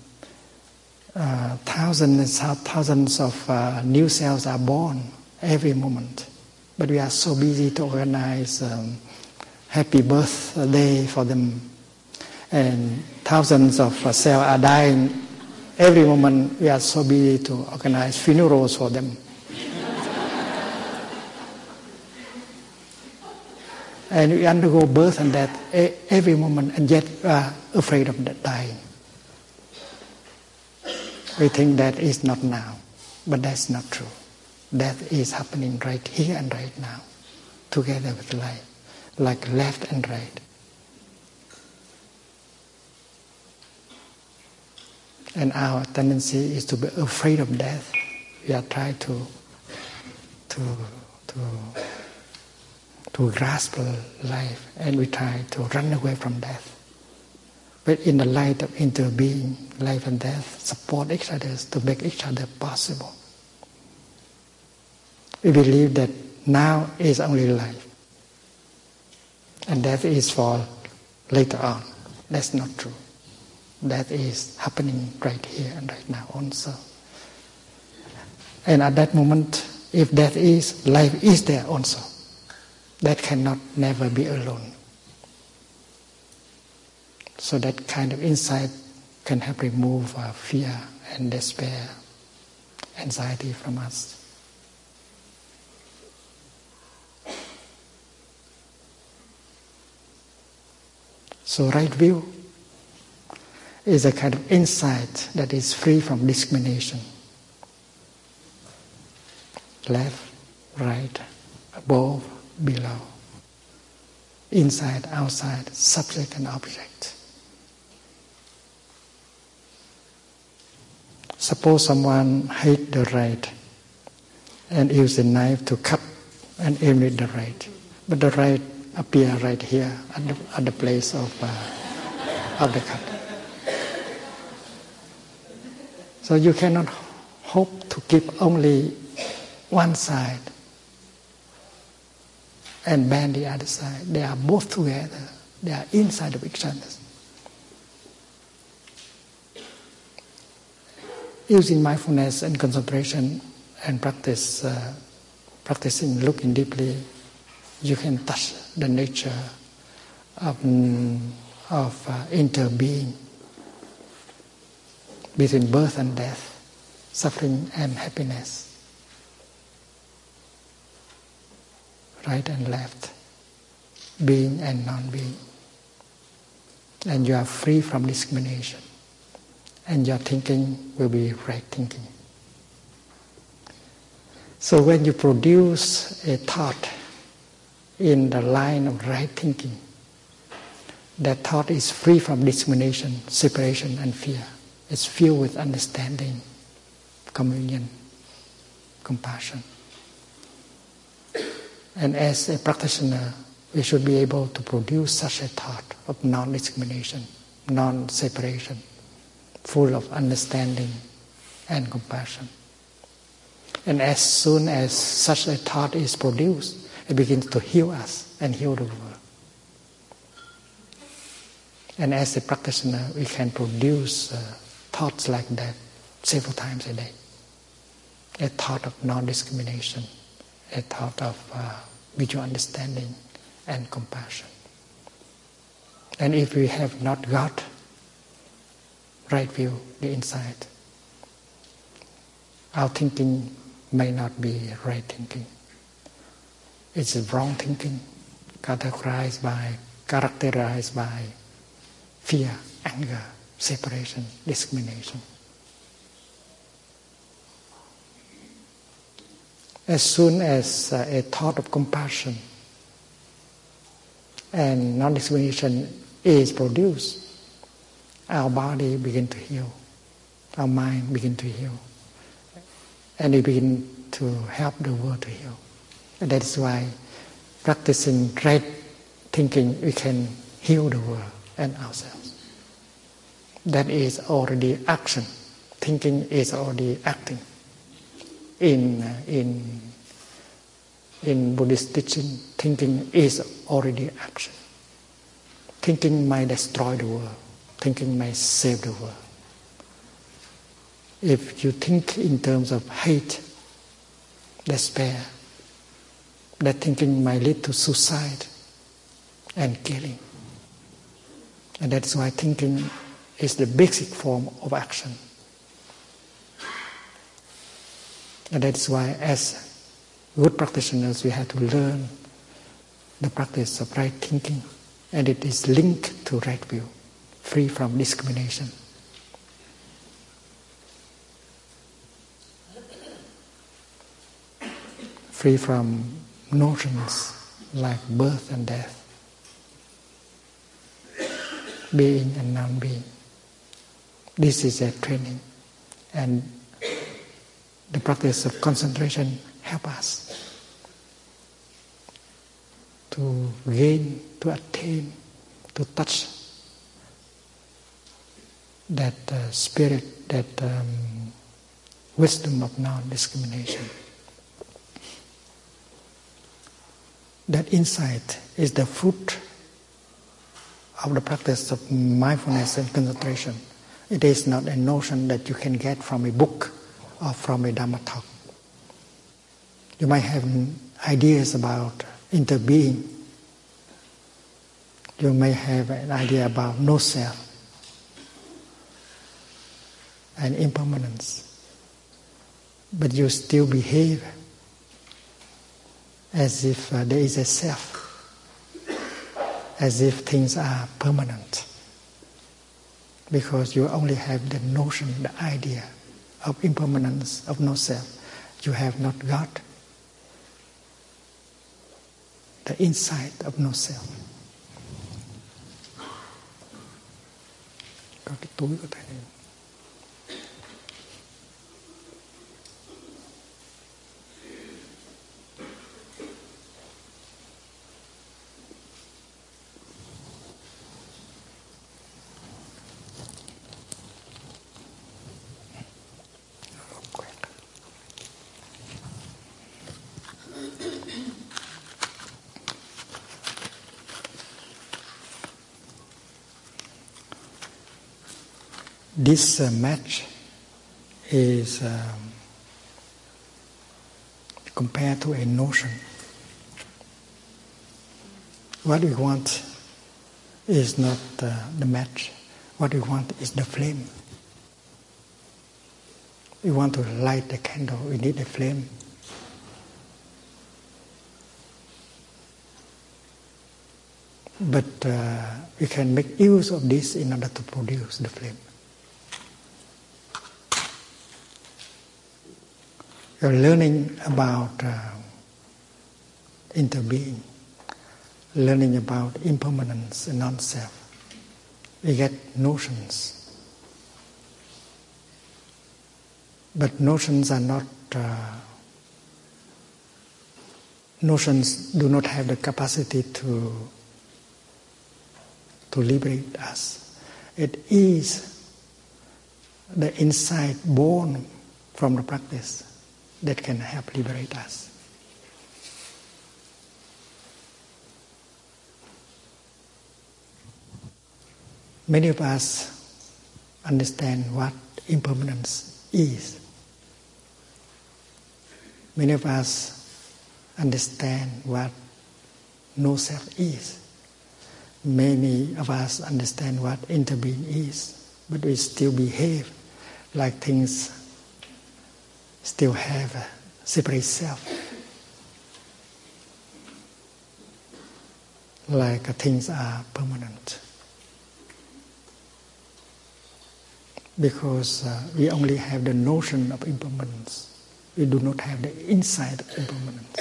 thousands of new cells are born every moment. But we are so busy to organize happy birthday for them. And thousands of cells are dying every moment. We are so busy to organize funerals for them. And we undergo birth and death every moment, and yet we are afraid of dying. We think that is not now, but that's not true. Death is happening right here and right now, together with life, like left and right. And our tendency is to be afraid of death. We are trying to grasp life, and we try to run away from death. But in the light of interbeing, life and death support each other to make each other possible. We believe that now is only life, and death is for later on. That's not true. Death is happening right here and right now also. And at that moment, if death is, life is there also. That cannot never be alone. So that kind of insight can help remove fear and despair, anxiety from us. So right view is a kind of insight that is free from discrimination. Left, right, above, below, inside, outside, subject and object. Suppose someone hate the right and use a knife to cut and aim at the right, but the right appear right here at the place of the cut. So you cannot hope to keep only one side and ban the other side. They are both together. They are inside of each other. Using mindfulness and concentration and practicing looking deeply, you can touch the nature of interbeing between birth and death, suffering and happiness, right and left, being and non-being. And you are free from discrimination. And your thinking will be right thinking. So when you produce a thought in the line of right thinking, that thought is free from discrimination, separation and fear. It's filled with understanding, communion, compassion. And as a practitioner, we should be able to produce such a thought of non-discrimination, non-separation, full of understanding and compassion. And as soon as such a thought is produced, it begins to heal us and heal the world. And as a practitioner, we can produce thoughts like that several times a day. A thought of non-discrimination, a thought of mutual understanding and compassion. And if we have not got right view, the insight, our thinking may not be right thinking. It's wrong thinking, characterized by fear, anger, separation, discrimination. As soon as a thought of compassion and non-discrimination is produced, our body begins to heal, our mind begins to heal, and we begin to help the world to heal. And that is why practicing right thinking, we can heal the world and ourselves. that is already action. Thinking is already acting. In Buddhist teaching, thinking is already action. Thinking might destroy the world. Thinking might save the world. If you think in terms of hate, despair, that thinking might lead to suicide and killing. And that's why thinking is the basic form of action. And that's why as good practitioners we have to learn the practice of right thinking, and it is linked to right view, free from discrimination. Free from notions like birth and death, being and non-being. This is a training, and the practice of concentration helps us to gain, to attain, to touch that spirit, that wisdom of non-discrimination. That insight is the fruit of the practice of mindfulness and concentration. It is not a notion that you can get from a book or from a Dhamma talk. You might have ideas about interbeing. You may have an idea about no self and impermanence, but you still behave as if there is a self, as if things are permanent, because you only have the notion, the idea of impermanence, of no self. You have not got the insight of no self. Có cái túi của thầy. This match is compared to a notion. What we want is not the match. What we want is the flame. We want to light the candle. We need a flame. But we can make use of this in order to produce the flame. You're learning about interbeing, learning about impermanence and non-self. We get notions. But notions are not, notions do not have the capacity to liberate us. It is the insight born from the practice that can help liberate us. Many of us understand what impermanence is. Many of us understand what no self is. Many of us understand what interbeing is, but we still behave like things still have a separate self. Like things are permanent. Because we only have the notion of impermanence. We do not have the insight of impermanence.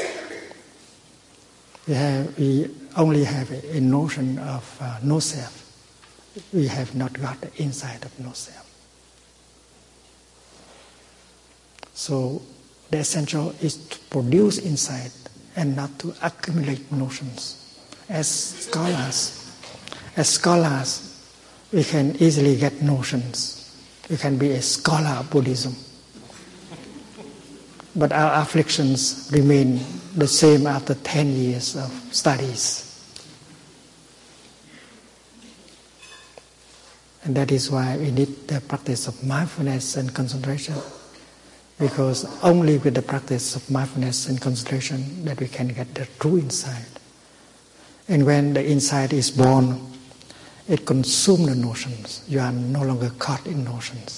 We only have a notion of no self. We have not got the insight of no self. So the essential is to produce insight and not to accumulate notions. As scholars, we can easily get notions. We can be a scholar of Buddhism. But our afflictions remain the same after 10 years of studies. And that is why we need the practice of mindfulness and concentration. Because only with the practice of mindfulness and concentration that we can get the true insight. And when the insight is born, it consumes the notions. You are no longer caught in notions.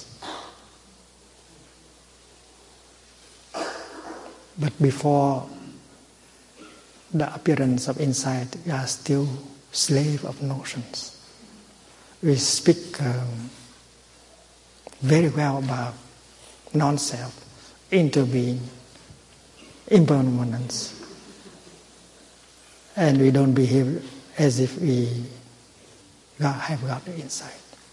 But before the appearance of insight, you are still slave of notions. We speak very well about non-self, interbeing, impermanence, and we don't behave as if we have got the insight.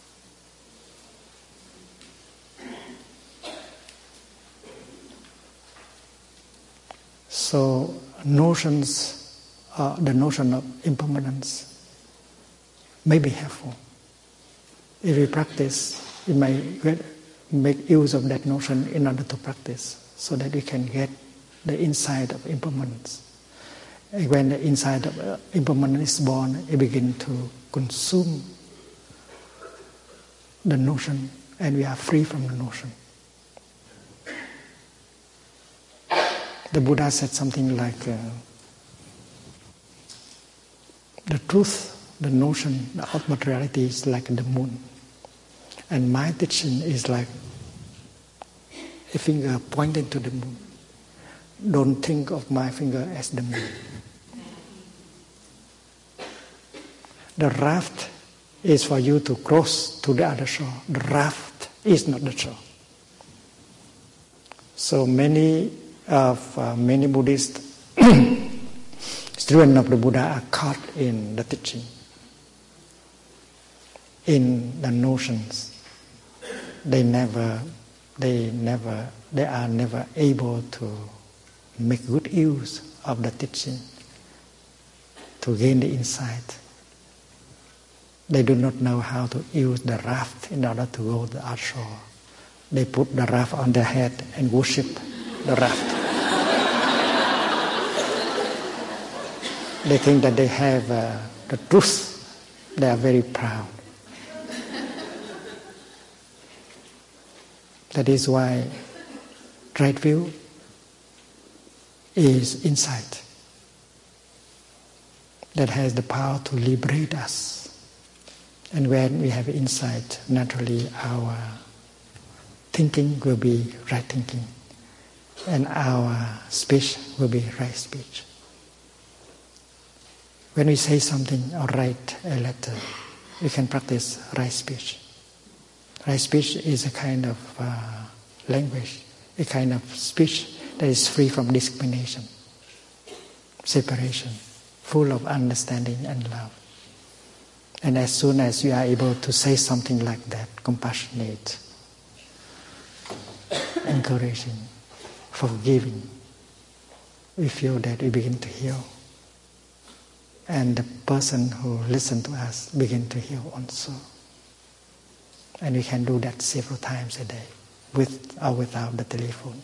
So notions, the notion of impermanence may be helpful. If we practice, we may make use of that notion in order to practice, so that we can get the insight of impermanence. And when the insight of impermanence is born, it begins to consume the notion, and we are free from the notion. The Buddha said something like, the truth, the notion, the ultimate reality is like the moon. And my teaching is like a finger pointing to the moon. Don't think of my finger as the moon. The raft is for you to cross to the other shore. The raft is not the shore. So many Buddhist students of the Buddha are caught in the teaching, in the notions. They are never able to make good use of the teaching to gain the insight. They do not know how to use the raft in order to go to the other shore. They put the raft on their head and worship the raft. They think that they have the truth. They are very proud. That is why right view is insight that has the power to liberate us. And when we have insight, naturally our thinking will be right thinking, and our speech will be right speech. When we say something or write a letter, we can practice right speech. Right speech is a kind of language, a kind of speech that is free from discrimination, separation, full of understanding and love. And as soon as you are able to say something like that, compassionate, encouraging, forgiving, we feel that we begin to heal. And the person who listens to us begin to heal also. And we can do that several times a day, with or without the telephone.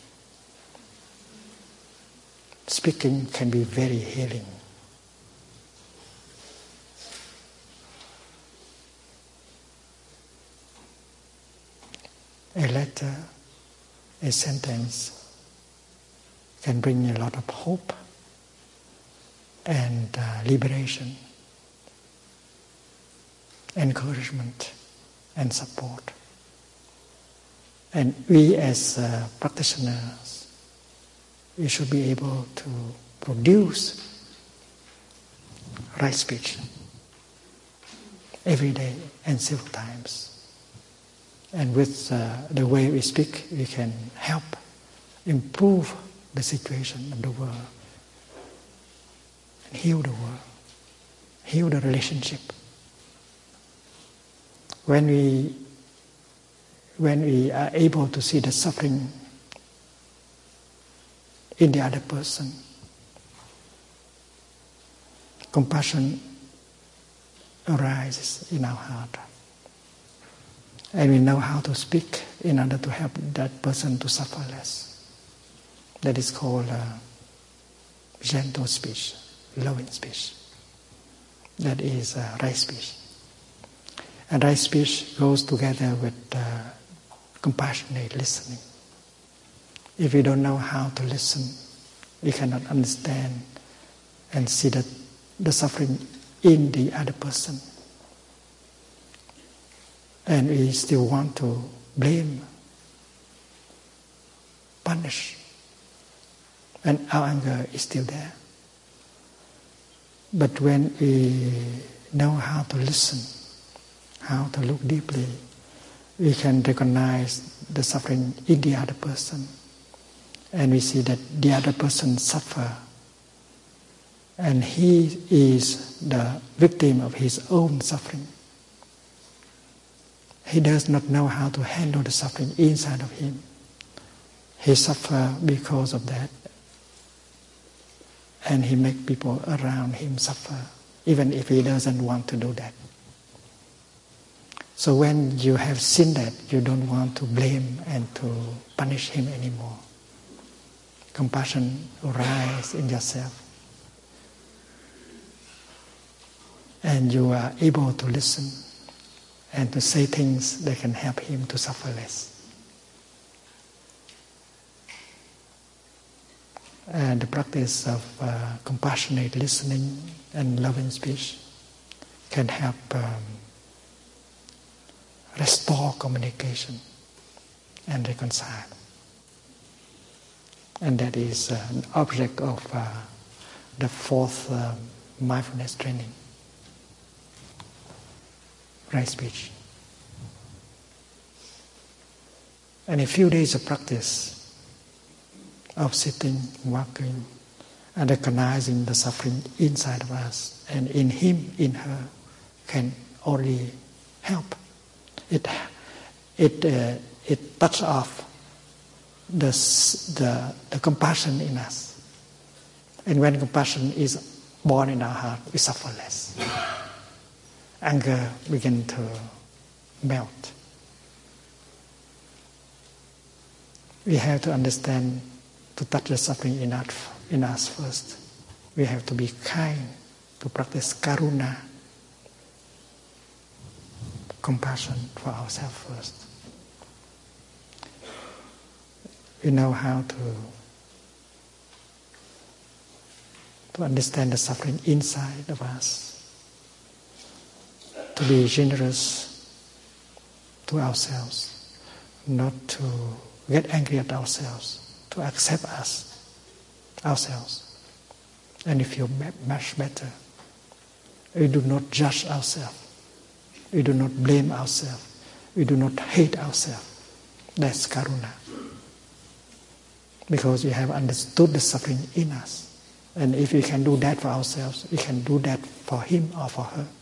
Speaking can be very healing. A letter, a sentence can bring a lot of hope and liberation, encouragement and support. And we as practitioners, we should be able to produce right speech every day and several times. And with the way we speak, we can help improve the situation of the world and heal the world, heal the relationship. When we are able to see the suffering in the other person, compassion arises in our heart. And we know how to speak in order to help that person to suffer less. That is called gentle speech, loving speech. That is right speech. And right speech goes together with compassionate listening. If we don't know how to listen, we cannot understand and see the suffering in the other person. And we still want to blame, punish. And our anger is still there. But when we know how to listen, how to look deeply, we can recognize the suffering in the other person. And we see that the other person suffers. And he is the victim of his own suffering. He does not know how to handle the suffering inside of him. He suffers because of that. And he makes people around him suffer, even if he doesn't want to do that. So when you have seen that, you don't want to blame and to punish him anymore. Compassion arises in yourself. And you are able to listen and to say things that can help him to suffer less. And the practice of compassionate listening and loving speech can help restore communication and reconcile. And that is an object of the fourth mindfulness training. Right speech. And a few days of practice of sitting, walking, and recognizing the suffering inside of us and in him, in her, can already help. It touches off the compassion in us. And when compassion is born in our heart, we suffer less. Anger begins to melt. We have to understand, to touch the suffering in us first. We have to be kind, to practice karuna, compassion for ourselves first. We know how to understand the suffering inside of us. To be generous to ourselves, not to get angry at ourselves, to accept ourselves. And we feel much better. We do not judge ourselves. We do not blame ourselves. We do not hate ourselves. That's karuna. Because we have understood the suffering in us. And if we can do that for ourselves, we can do that for him or for her.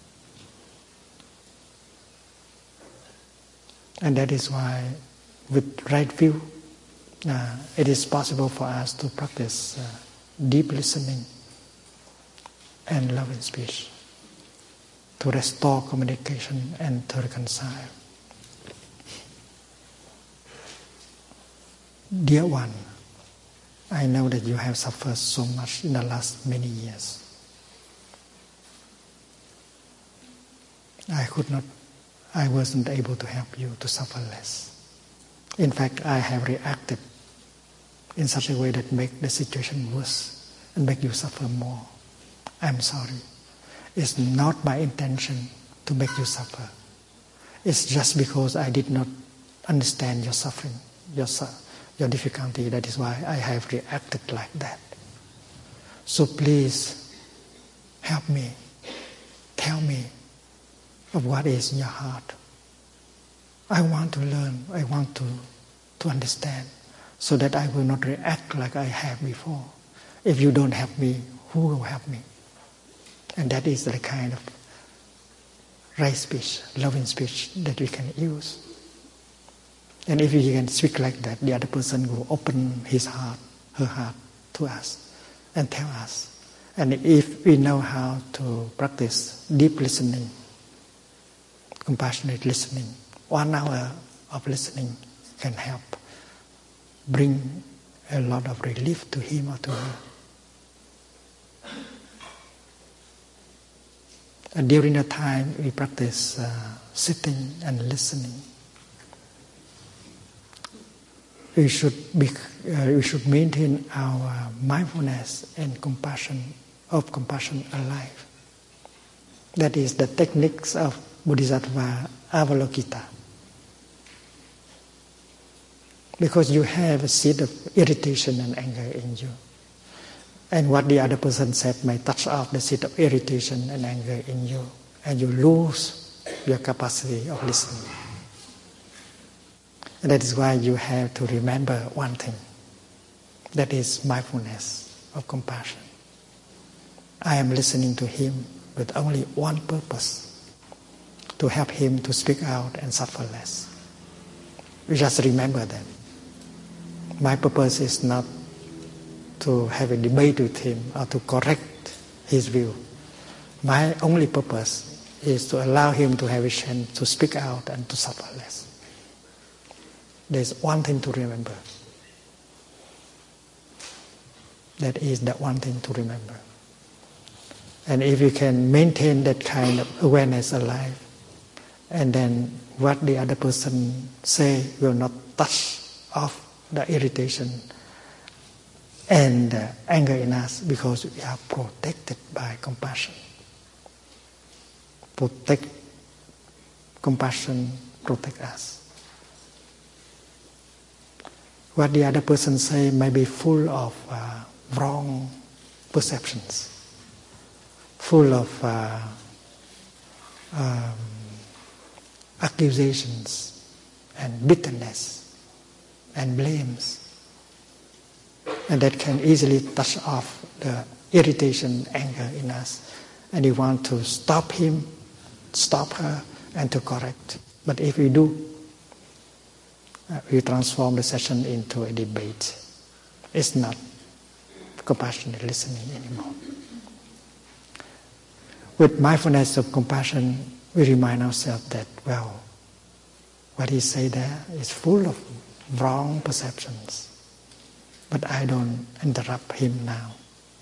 And that is why, with right view, it is possible for us to practice deep listening and loving speech, to restore communication and to reconcile. Dear one, I know that you have suffered so much in the last many years. I wasn't able to help you to suffer less. In fact, I have reacted in such a way that make the situation worse and make you suffer more. I'm sorry. It's not my intention to make you suffer. It's just because I did not understand your suffering, your difficulty. That is why I have reacted like that. So please, help me. Tell me of what is in your heart. I want to learn. I want to understand, so that I will not react like I have before. If you don't help me, who will help me? And that is the kind of right speech, loving speech that we can use. And if we can speak like that, the other person will open his heart, her heart to us and tell us. And if we know how to practice deep listening, compassionate listening, 1 hour of listening can help bring a lot of relief to him or to her. And during the time we practice sitting and listening, we should maintain our mindfulness and compassion alive. That is the techniques of Bodhisattva Avalokita. Because you have a seed of irritation and anger in you. And what the other person said may touch off the seed of irritation and anger in you. And you lose your capacity of listening. And that is why you have to remember one thing. That is mindfulness of compassion. I am listening to him with only one purpose. To help him to speak out and suffer less. You just remember that. My purpose is not to have a debate with him or to correct his view. My only purpose is to allow him to have a chance to speak out and to suffer less. There's one thing to remember. That is the one thing to remember. And if you can maintain that kind of awareness alive, and then what the other person say will not touch off the irritation and anger in us, because we are protected by compassion. Compassion protect us. What the other person say may be full of wrong perceptions, full of accusations and bitterness and blames, and that can easily touch off the irritation, anger in us, and we want to stop him, stop her, and to correct. But if we do, we transform the session into a debate. It's not compassionate listening anymore. With mindfulness of compassion, we remind ourselves that, well, what he said there is full of wrong perceptions, but I don't interrupt him now.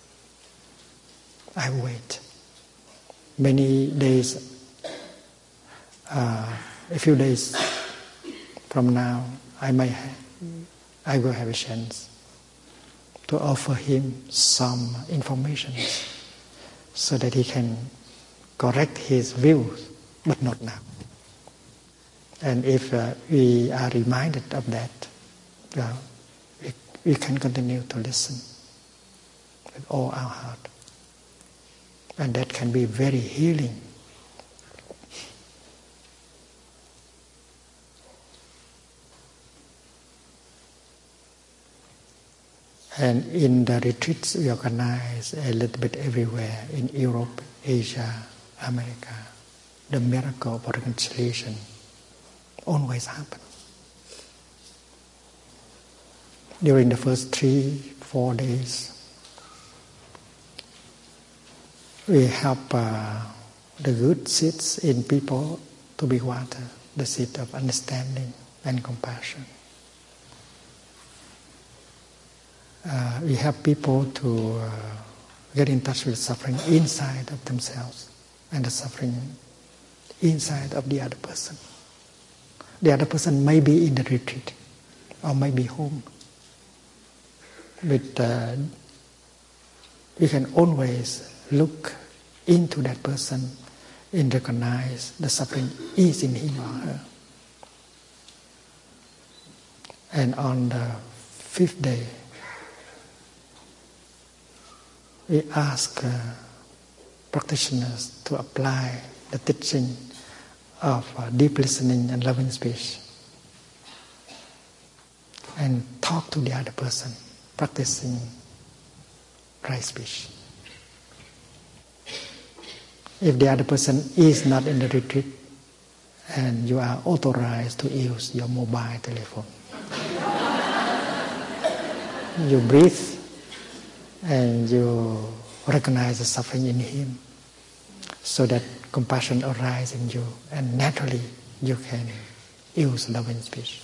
I wait. Many days, a few days from now, I will have a chance to offer him some information so that he can correct his views, but not now. And if we are reminded of that, we can continue to listen with all our heart. And that can be very healing. And in the retreats we organize a little bit everywhere, in Europe, Asia, America, the miracle of reconciliation always happens. During the first 3-4 days, we help the good seeds in people to be watered, the seed of understanding and compassion. We help people to get in touch with suffering inside of themselves and the suffering inside of the other person. The other person may be in the retreat or may be home. But we can always look into that person and recognize the suffering is in him or her. And on the 5th day, we ask practitioners to apply the teaching of deep listening and loving speech and talk to the other person, practicing right speech. If the other person is not in the retreat and you are authorized to use your mobile telephone, you breathe and you recognize the suffering in him so that compassion arises in you, and naturally you can use loving speech.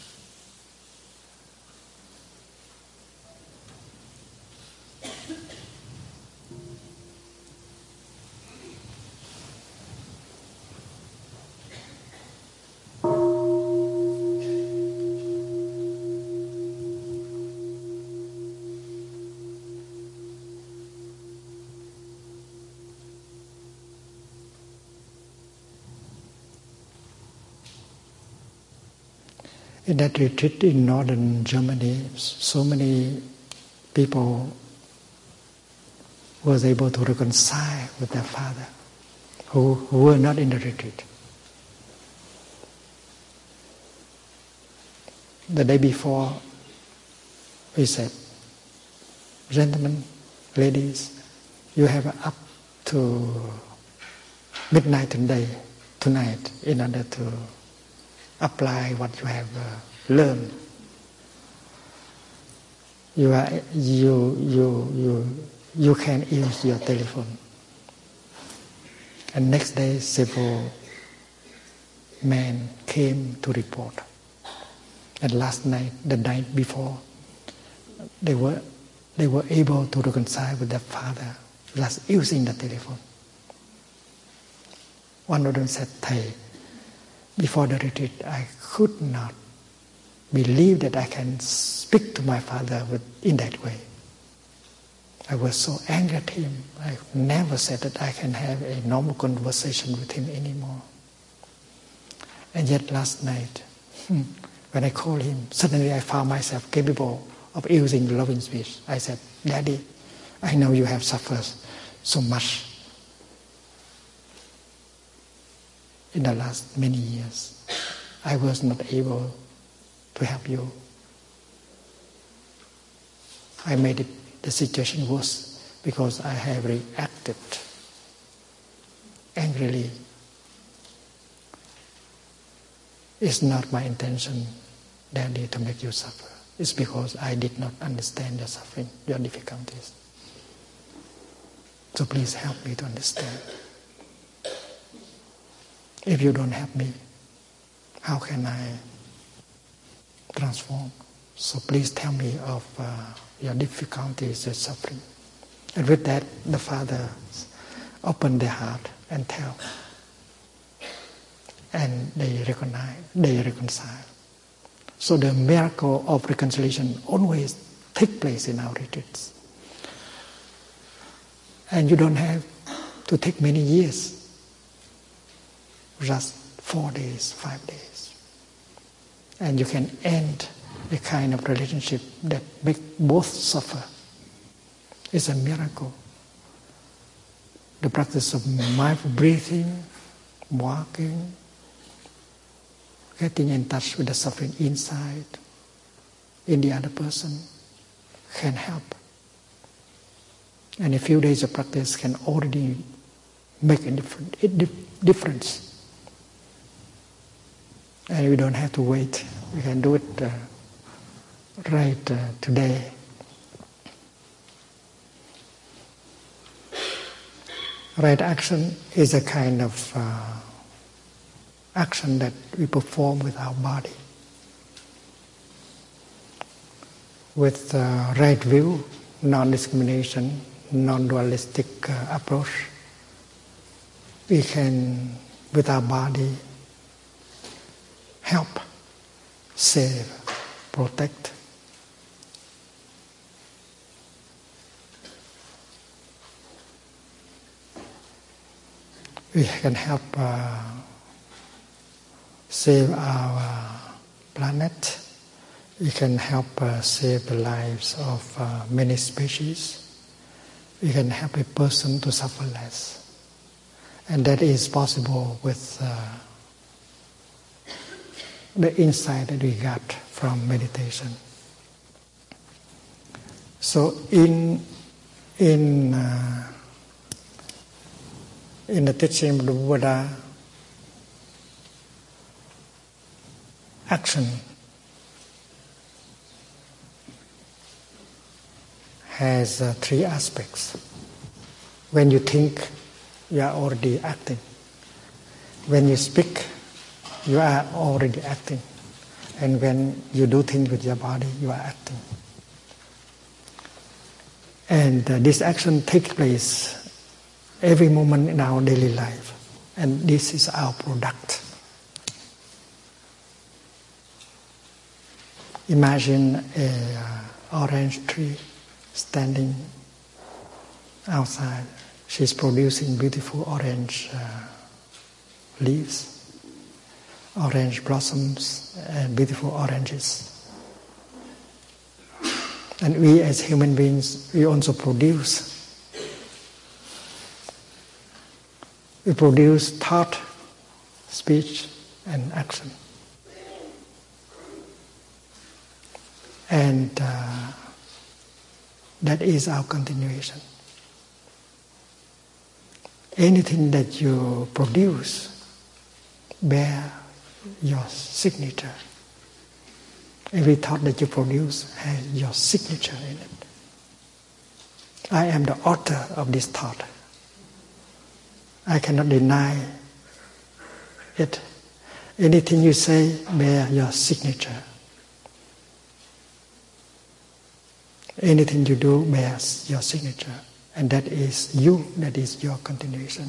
In that retreat in northern Germany, so many people was able to reconcile with their father who were not in the retreat. The day before, we said, gentlemen, ladies, you have up to midnight tonight in order to apply what you have learned. You can use your telephone. And next day, several men came to report. And last night, the night before, they were able to reconcile with their father just using the telephone. One of them said, "Thầy, before the retreat, I could not believe that I can speak to my father in that way. I was so angry at him. I never said that I can have a normal conversation with him anymore. And yet last night, when I called him, suddenly I found myself capable of using loving speech. I said, Daddy, I know you have suffered so much in the last many years. I was not able to help you. I made the situation worse because I have reacted angrily. It's not my intention, Daddy, to make you suffer. It's because I did not understand your suffering, your difficulties. So please help me to understand. If you don't help me, how can I transform? So please tell me of your difficulties, your suffering. And with that, the father opened their heart and tell. And they reconcile. So the miracle of reconciliation always takes place in our retreats. And you don't have to take many years. Just 4 days, 5 days. And you can end a kind of relationship that makes both suffer. It's a miracle. The practice of mindful breathing, walking, getting in touch with the suffering inside, in the other person, can help. And a few days of practice can already make a difference. And we don't have to wait. We can do it right today. Right action is a kind of action that we perform with our body. With right view, non-discrimination, non-dualistic approach, we can, with our body, help, save, protect. We can help save our planet. We can help save the lives of many species. We can help a person to suffer less. And that is possible with the insight that we got from meditation. So in the teaching of the Buddha, action has 3 aspects. When you think, you are already acting. When you speak, you are already acting. And when you do things with your body, you are acting. And this action takes place every moment in our daily life. And this is our product. Imagine an orange tree standing outside. She's producing beautiful orange leaves, orange blossoms, and beautiful oranges. And we as human beings, we also produce. We produce thought, speech, and action. And that is our continuation. Anything that you produce bear your signature. Every thought that you produce has your signature in it. I am the author of this thought. I cannot deny it. Anything you say bear your signature. Anything you do bears your signature. And that is you, that is your continuation.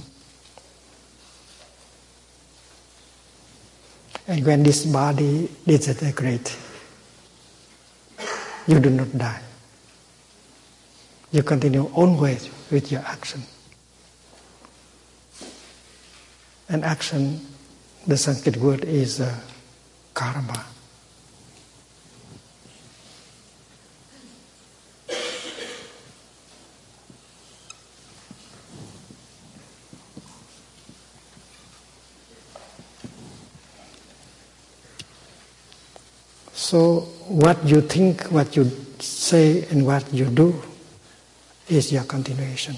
And when this body disintegrates, you do not die. You continue always with your action. And action, the Sanskrit word is karma. So what you think, what you say, and what you do is your continuation.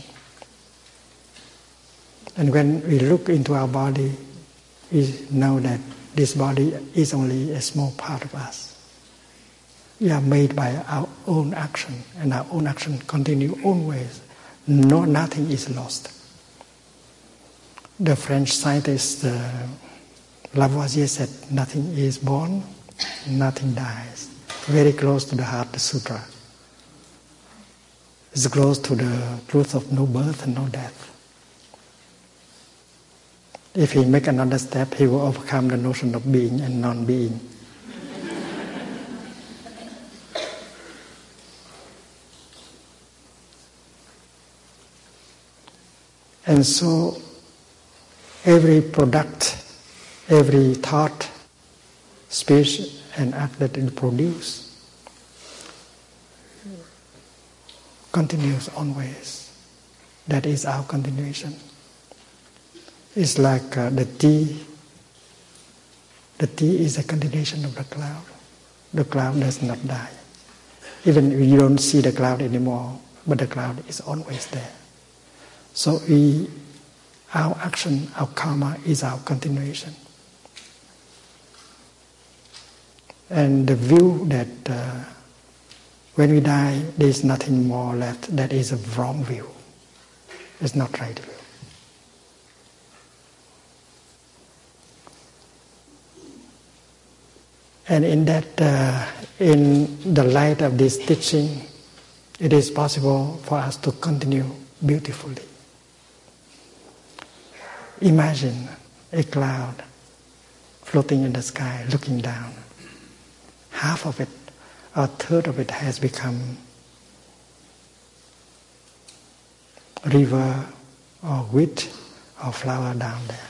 And when we look into our body, we know that this body is only a small part of us. We are made by our own action, and our own action continue always. Nothing is lost. The French scientist Lavoisier said, nothing is born, nothing dies. Very close to the Heart Sutra. It's close to the truth of no birth and no death. If he make another step, he will overcome the notion of being and non-being. And so, every product, every thought, speech, and act that it produces continues always. That is our continuation. It's like the tea. The tea is a continuation of the cloud. The cloud does not die. Even if you don't see the cloud anymore, but the cloud is always there. So our action, our karma is our continuation. And the view that when we die, there is nothing more left, that is a wrong view. It's not right view. And in that, in the light of this teaching, it is possible for us to continue beautifully. Imagine a cloud floating in the sky, looking down. Half of it, a third of it has become river or wheat or flower down there.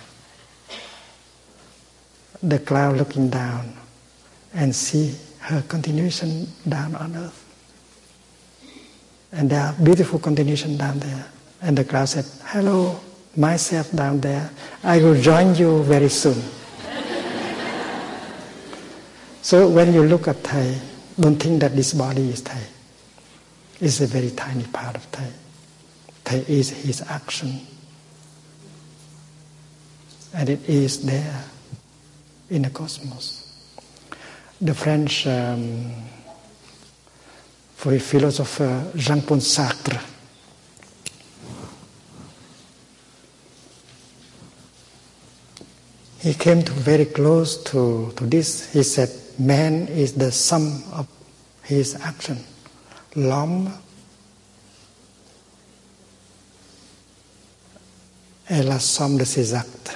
The cloud looking down and see her continuation down on earth. And there are beautiful continuation down there. And the cloud said, hello, myself down there. I will join you very soon. So when you look at Thầy, don't think that this body is Thầy. It's a very tiny part of Thầy. Thầy is his action. And it is there in the cosmos. The French philosopher Jean-Paul Sartre he came to very close to this. He said, man is the sum of his action. L'homme est la somme de ses actes.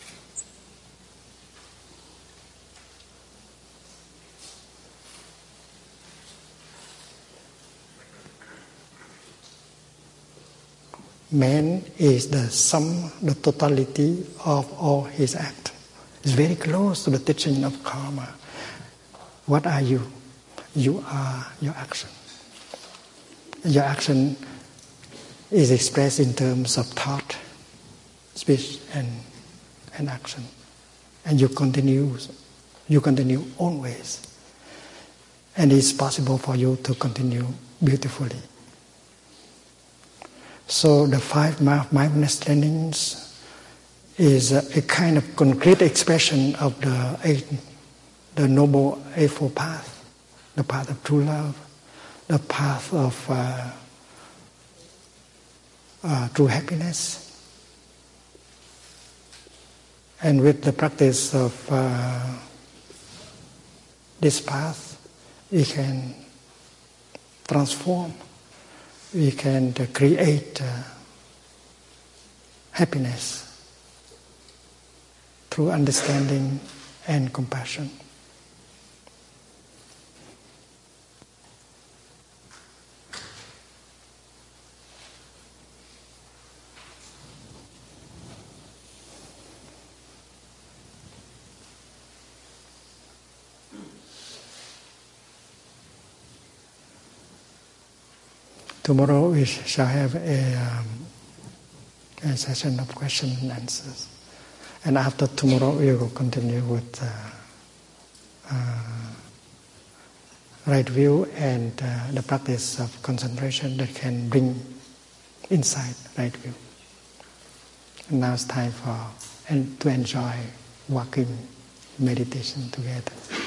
Man is the sum, the totality of all his acts. It's very close to the teaching of karma. What are you? You are your action. Your action is expressed in terms of thought, speech, and action. And you continue always. And it's possible for you to continue beautifully. So the 5 mindfulness trainings is a kind of concrete expression of the Noble Eightfold Path, the path of true love, the path of true happiness. And with the practice of this path, we can transform, we can create happiness through understanding and compassion. Tomorrow we shall have a session of questions and answers. And after tomorrow we will continue with right view and the practice of concentration that can bring insight, right view. And now it's time to enjoy walking meditation together.